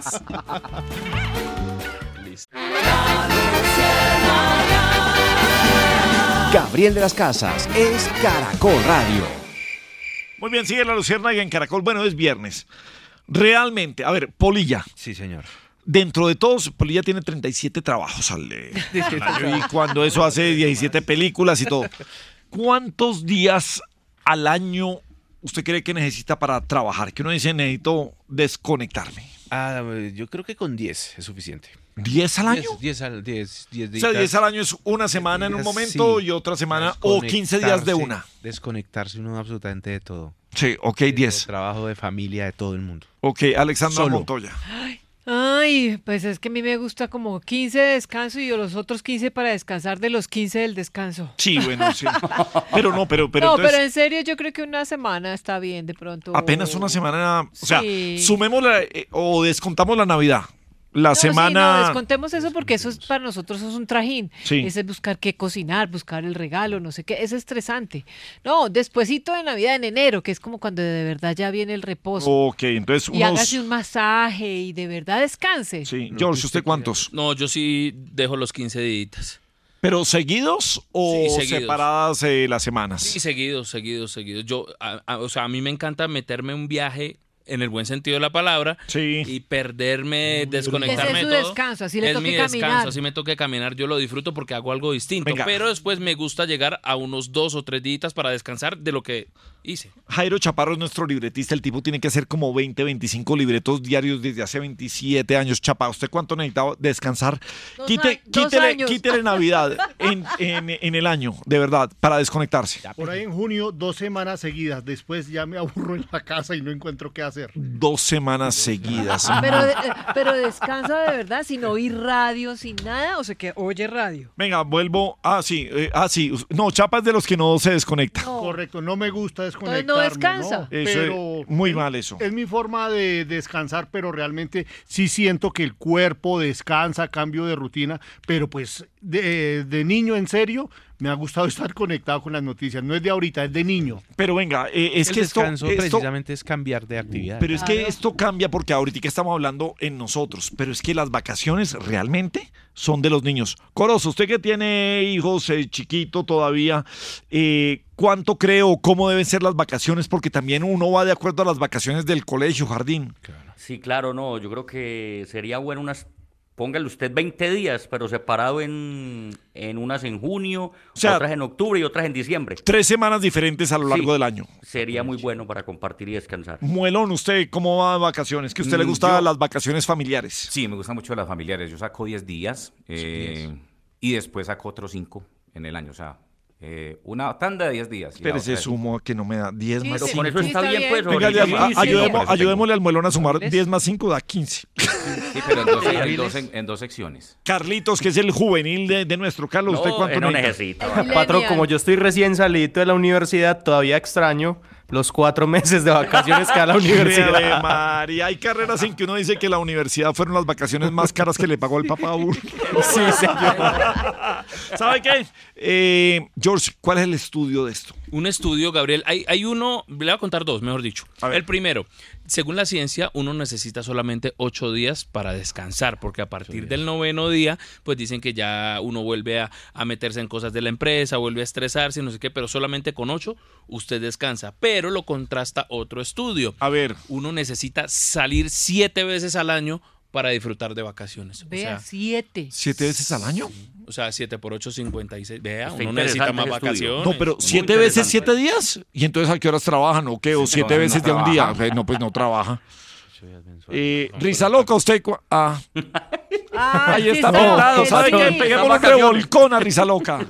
Gabriel de las Casas es Caracol Radio. Muy bien, sigue la Luciérnaga en Caracol. Bueno, es viernes. Realmente, a ver, Polilla. Sí, señor. Dentro de todos, Polilla tiene treinta y siete trabajos al, eh, al año. Y cuando eso hace diecisiete películas y todo. ¿Cuántos días al año usted cree que necesita para trabajar? Que uno dice, necesito desconectarme. Ah, yo creo que con diez es suficiente. ¿diez al año? diez al diez, diez O sea, diez al año es una semana en un momento y otra semana o quince días de una. Desconectarse uno absolutamente de todo. Sí, ok, diez. Trabajo de familia de todo el mundo. Ok, Alexandra Solo. Montoya. Ay, pues es que a mí me gusta como quince de descanso y los otros quince para descansar de los quince del descanso. Sí, bueno, sí. Pero no, pero, pero no, entonces, pero en serio yo creo que una semana está bien de pronto. apenas una semana, o sea, Sí. sumemos la, eh, o descontamos la Navidad. La No, sí, semana... no, descontemos eso porque eso es para nosotros eso es un trajín. Sí. Ese es buscar qué cocinar, buscar el regalo, no sé qué, es estresante. No, despuesito de Navidad en enero, que es como cuando de verdad ya viene el reposo. Ok, entonces Y unos... hágase un masaje y de verdad descanse. Sí, George, ¿usted cuántos? No, yo sí dejo los quince días. ¿Pero seguidos o Sí, seguidos. separadas eh, las semanas? Sí, seguidos, seguidos, seguidos. Yo, a- a- o sea, a mí me encanta meterme un viaje en el buen sentido de la palabra y perderme, desconectarme Ese es su de todo. descanso, así le es toque mi caminar. descanso, así me toque caminar, yo lo disfruto porque hago algo distinto. Venga. Pero después me gusta llegar a unos dos o tres días para descansar de lo que hice. Jairo Chaparro es nuestro libretista. El tipo tiene que hacer como veinte, veinticinco libretos diarios desde hace veintisiete años. Chapa, ¿usted cuánto necesitaba descansar? Dos Quite, a- dos quítele, años. quítele Navidad en, en- en el año, de verdad, para desconectarse. Por ahí en junio, dos semanas seguidas. Después ya me aburro en la casa y no encuentro qué hacer. hacer. Dos semanas seguidas. Pero, eh, pero descansa de verdad, sin oír radio, sin nada, o sea que oye radio. Venga, vuelvo. Ah, sí, eh, ah, sí. No, Chapa es de los que no se desconecta. No. Correcto, no me gusta desconectarme. Entonces no descansa. ¿no? Eso Pero es muy mal eso. Es mi forma de descansar, pero realmente sí siento que el cuerpo descansa, cambio de rutina, pero pues de, de niño en serio me ha gustado estar conectado con las noticias. No es de ahorita, es de niño. Pero venga, eh, es el que esto, descanso esto- precisamente es cambiar de actividad. Pero es que esto cambia porque ahorita estamos hablando en nosotros, pero es que las vacaciones realmente son de los niños. Corozo, usted que tiene hijos eh, chiquito todavía, eh, ¿cuánto cree o cómo deben ser las vacaciones? Porque también uno va de acuerdo a las vacaciones del colegio, jardín. Sí, claro, no, yo creo que sería bueno unas, póngale usted veinte días, pero separado en, en unas en junio, sea, otras en octubre y otras en diciembre. Tres semanas diferentes a lo largo Sí, del año. Sería muy bueno para compartir y descansar. Muelón, ¿usted cómo va de vacaciones? ¿Que a usted le Mm, gustan yo- las vacaciones familiares? Sí, me gustan mucho las familiares. Yo saco diez días eh, y después saco otros cinco en el año. O sea, eh, una tanda de diez días. y la Pero ese otra- sumo que no me da diez Sí, más sí, cinco. con eso está bien, pues, Venga, ahorita. ya, Sí, sí, ayudemos, por eso ayudémosle al muelón a sumar ¿Ves? diez más cinco da quince. Sí, pero en dos, en dos- en- en dos secciones. Carlitos, que es el juvenil de, de nuestro Carlos, ¿usted cuánto necesita? Patrón, como yo estoy recién salido de la universidad, todavía extraño los cuatro meses de vacaciones que da la Ave universidad. María, hay carreras en que uno dice que la universidad fueron las vacaciones más caras que le pagó el papá a uno. Sí, señor. ¿Sabe qué? Eh, George, ¿cuál es el estudio de esto? Un estudio, Gabriel, hay, hay uno, le voy a contar dos, mejor dicho. El primero, según la ciencia, uno necesita solamente ocho días para descansar, porque a partir del noveno día, pues dicen que ya uno vuelve a, a meterse en cosas de la empresa, vuelve a estresarse, no sé qué, pero solamente con ocho usted descansa. Pero lo contrasta otro estudio. A ver. Uno necesita salir siete veces al año para disfrutar de vacaciones. Vea, o sea, siete. ¿Siete veces al año? O sea, siete por ocho, cincuenta y seis. Vea, Está uno necesita más interesante ese estudio. vacaciones. No, pero Muy siete veces interesante. siete días. ¿Y entonces a qué horas trabajan o qué? ¿O Sí, siete trabaja, veces no de un día? trabaja. Ok, no, pues no trabaja. Eh, Risa loca, usted. cua- Ah. Ahí sí está está, pintado. sí, ¿Sabe sí. qué? Peguemos un revolcón a Risa loca.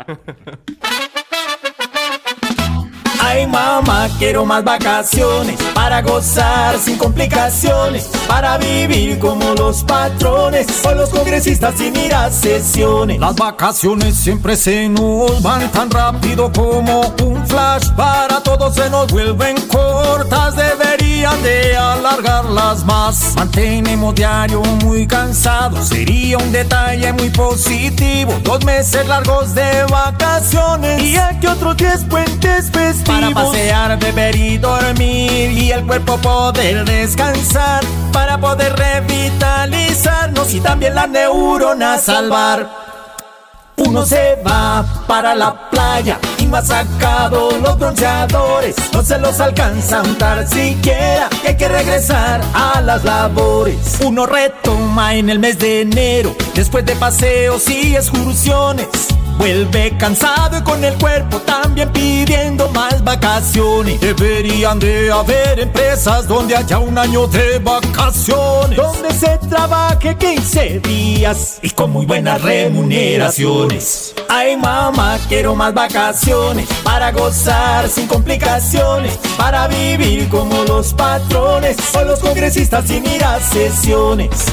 Ay mamá, quiero más vacaciones para gozar sin complicaciones, para vivir como los patrones o los congresistas sin ir a sesiones. Las vacaciones siempre se nos van tan rápido como un flash, para todos se nos vuelven cortas, deberían de alargarlas más. Mantenemos diario muy cansados, sería un detalle muy positivo, dos meses largos de vacaciones y aquí otros diez puentes festivos para pasear, beber y dormir y el cuerpo poder descansar, para poder revitalizarnos y también las neuronas salvar. Uno se va para la playa y no ha sacado los bronceadores, no se los alcanza a untar siquiera, y hay que regresar a las labores. Uno retoma en el mes de enero, después de paseos y excursiones, vuelve cansado y con el cuerpo también pidiendo más vacaciones. Deberían de haber empresas donde haya un año de vacaciones, donde se trabaje quince días y con muy buenas remuneraciones. Ay mamá, quiero más vacaciones para gozar sin complicaciones, para vivir como los patrones o los congresistas sin ir a sesiones.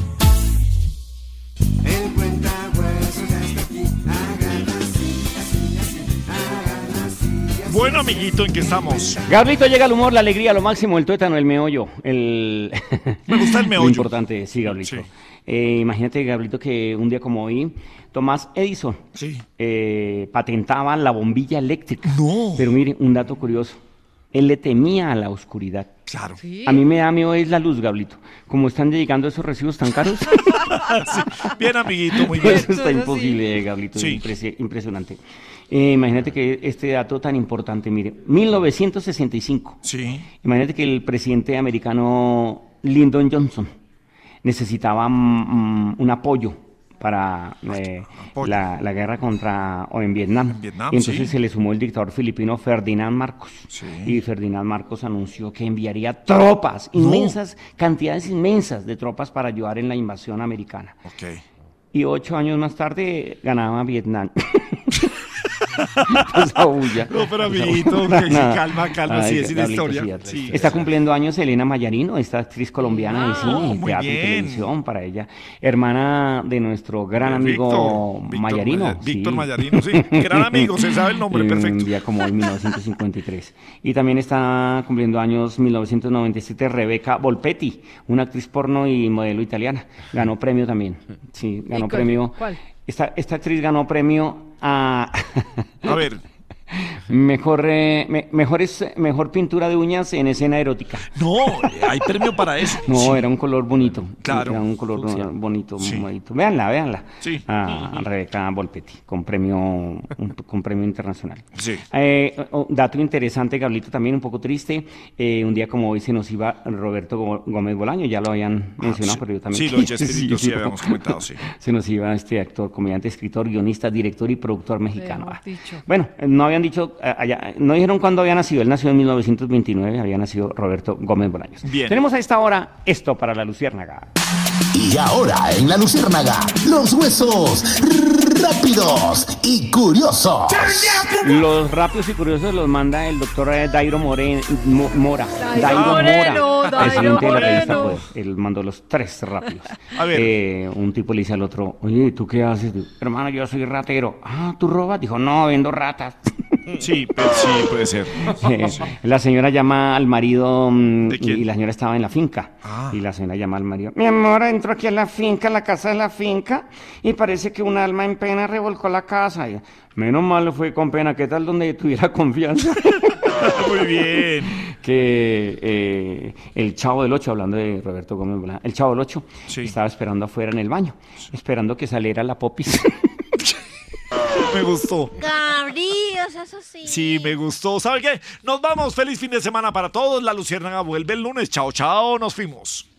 Bueno, amiguito, ¿en qué estamos? Gabrielito, llega el humor, la alegría, lo máximo, el tuétano, el meollo. El... Me gusta el meollo. Lo importante, sí, Gabrielito. Eh, imagínate, Gabrielito, que un día como hoy, Thomas Edison eh, patentaba la bombilla eléctrica. No. Pero mire, un dato curioso. Él le temía a la oscuridad. Claro. A mí me da miedo es la luz, Gabrielito. Como están llegando esos recibos tan caros. Sí. Bien, amiguito, muy bien. Eso está imposible, Gabrielito. Sí. Impresi- impresionante. Eh, imagínate que este dato tan importante, mire, mil novecientos sesenta y cinco. Sí. Imagínate que el presidente americano Lyndon Johnson necesitaba mm, un apoyo para eh, la, la guerra contra o en Vietnam. Vietnam, y entonces sí. se le sumó el dictador filipino Ferdinand Marcos. Sí. Y Ferdinand Marcos anunció que enviaría tropas, No. inmensas, cantidades inmensas de tropas para ayudar en la invasión americana. Ok. Y ocho años más tarde ganaba Vietnam. esa bulla. No, pero amiguito, que- que calma, calma, sí, es una historia. Sí. Está cumpliendo años Elena Mayarino, esta actriz colombiana de cine, muy teatro y bien. televisión para ella, hermana de nuestro gran amigo Víctor, Víctor Mayarino. Maya- Víctor Mayarino, sí, gran amigo, se sabe el nombre, Eh, perfecto. Un día como hoy, mil novecientos cincuenta y tres. Y también está cumpliendo años mil novecientos noventa y siete Rebeca Volpetti, una actriz porno y modelo italiana. Ganó premio también. Sí, ganó ¿Y cuál? premio. ¿Cuál? Esta, esta actriz ganó premio a... A ver. Mejor, eh, me- mejores, mejor pintura de uñas en escena erótica. No, hay premio para eso. No, Sí. era un color bonito. Claro. Era un color Fucsia. bonito, Sí. bonito. Véanla, véanla. Sí. A Rebeca Volpetti, con premio, un- con premio internacional. Sí. Eh, oh, dato interesante, Gablito, también un poco triste. eh, un día como hoy se nos iba Roberto Go- Gómez Bolaño, ya lo habían mencionado, sí. pero yo también. Sí, lo ya escrito, sí, habíamos comentado, sí. Se nos iba este actor, comediante, escritor, guionista, director y productor mexicano. Mejor dicho. Bueno, eh, no habían dicho, eh, allá, no dijeron cuándo había nacido. Él nació en mil novecientos veintinueve, había nacido Roberto Gómez Bolaños. Bien. Tenemos a esta hora esto para la Luciérnaga. Y ahora en la Luciérnaga, los huesos rápidos y curiosos. Los rápidos y curiosos los manda el doctor eh, Dairo More- Mo- Mora. Dairo Moreno, Mora, Dairo presidente de la revista Moreno. Poder. Él mandó los tres rápidos. A ver. Eh, un tipo le dice al otro, oye, ¿tú qué haces? Digo, hermano, yo soy ratero. Ah, ¿tú robas? Dijo, no, vendo ratas. Sí, pues, sí, puede ser. Eh, Sí. La señora llama al marido mm, ¿De quién? y la señora estaba en la finca. Ah. Y la señora llama al marido. Mi amor, entro aquí a la finca, a la casa de la finca, y parece que un alma en pena revolcó la casa. Y, menos mal fue con pena, ¿qué tal donde tuviera confianza? Muy bien. Que eh, el Chavo del Ocho, hablando de Roberto Gómez Bolaños, el Chavo del Ocho estaba esperando afuera en el baño, esperando que saliera la popis. Me gustó. Gabriel, eso sí. Sí, me gustó. ¿Sabe qué? Nos vamos. Feliz fin de semana para todos. La Luciérnaga vuelve el lunes. Chao, chao. Nos fuimos.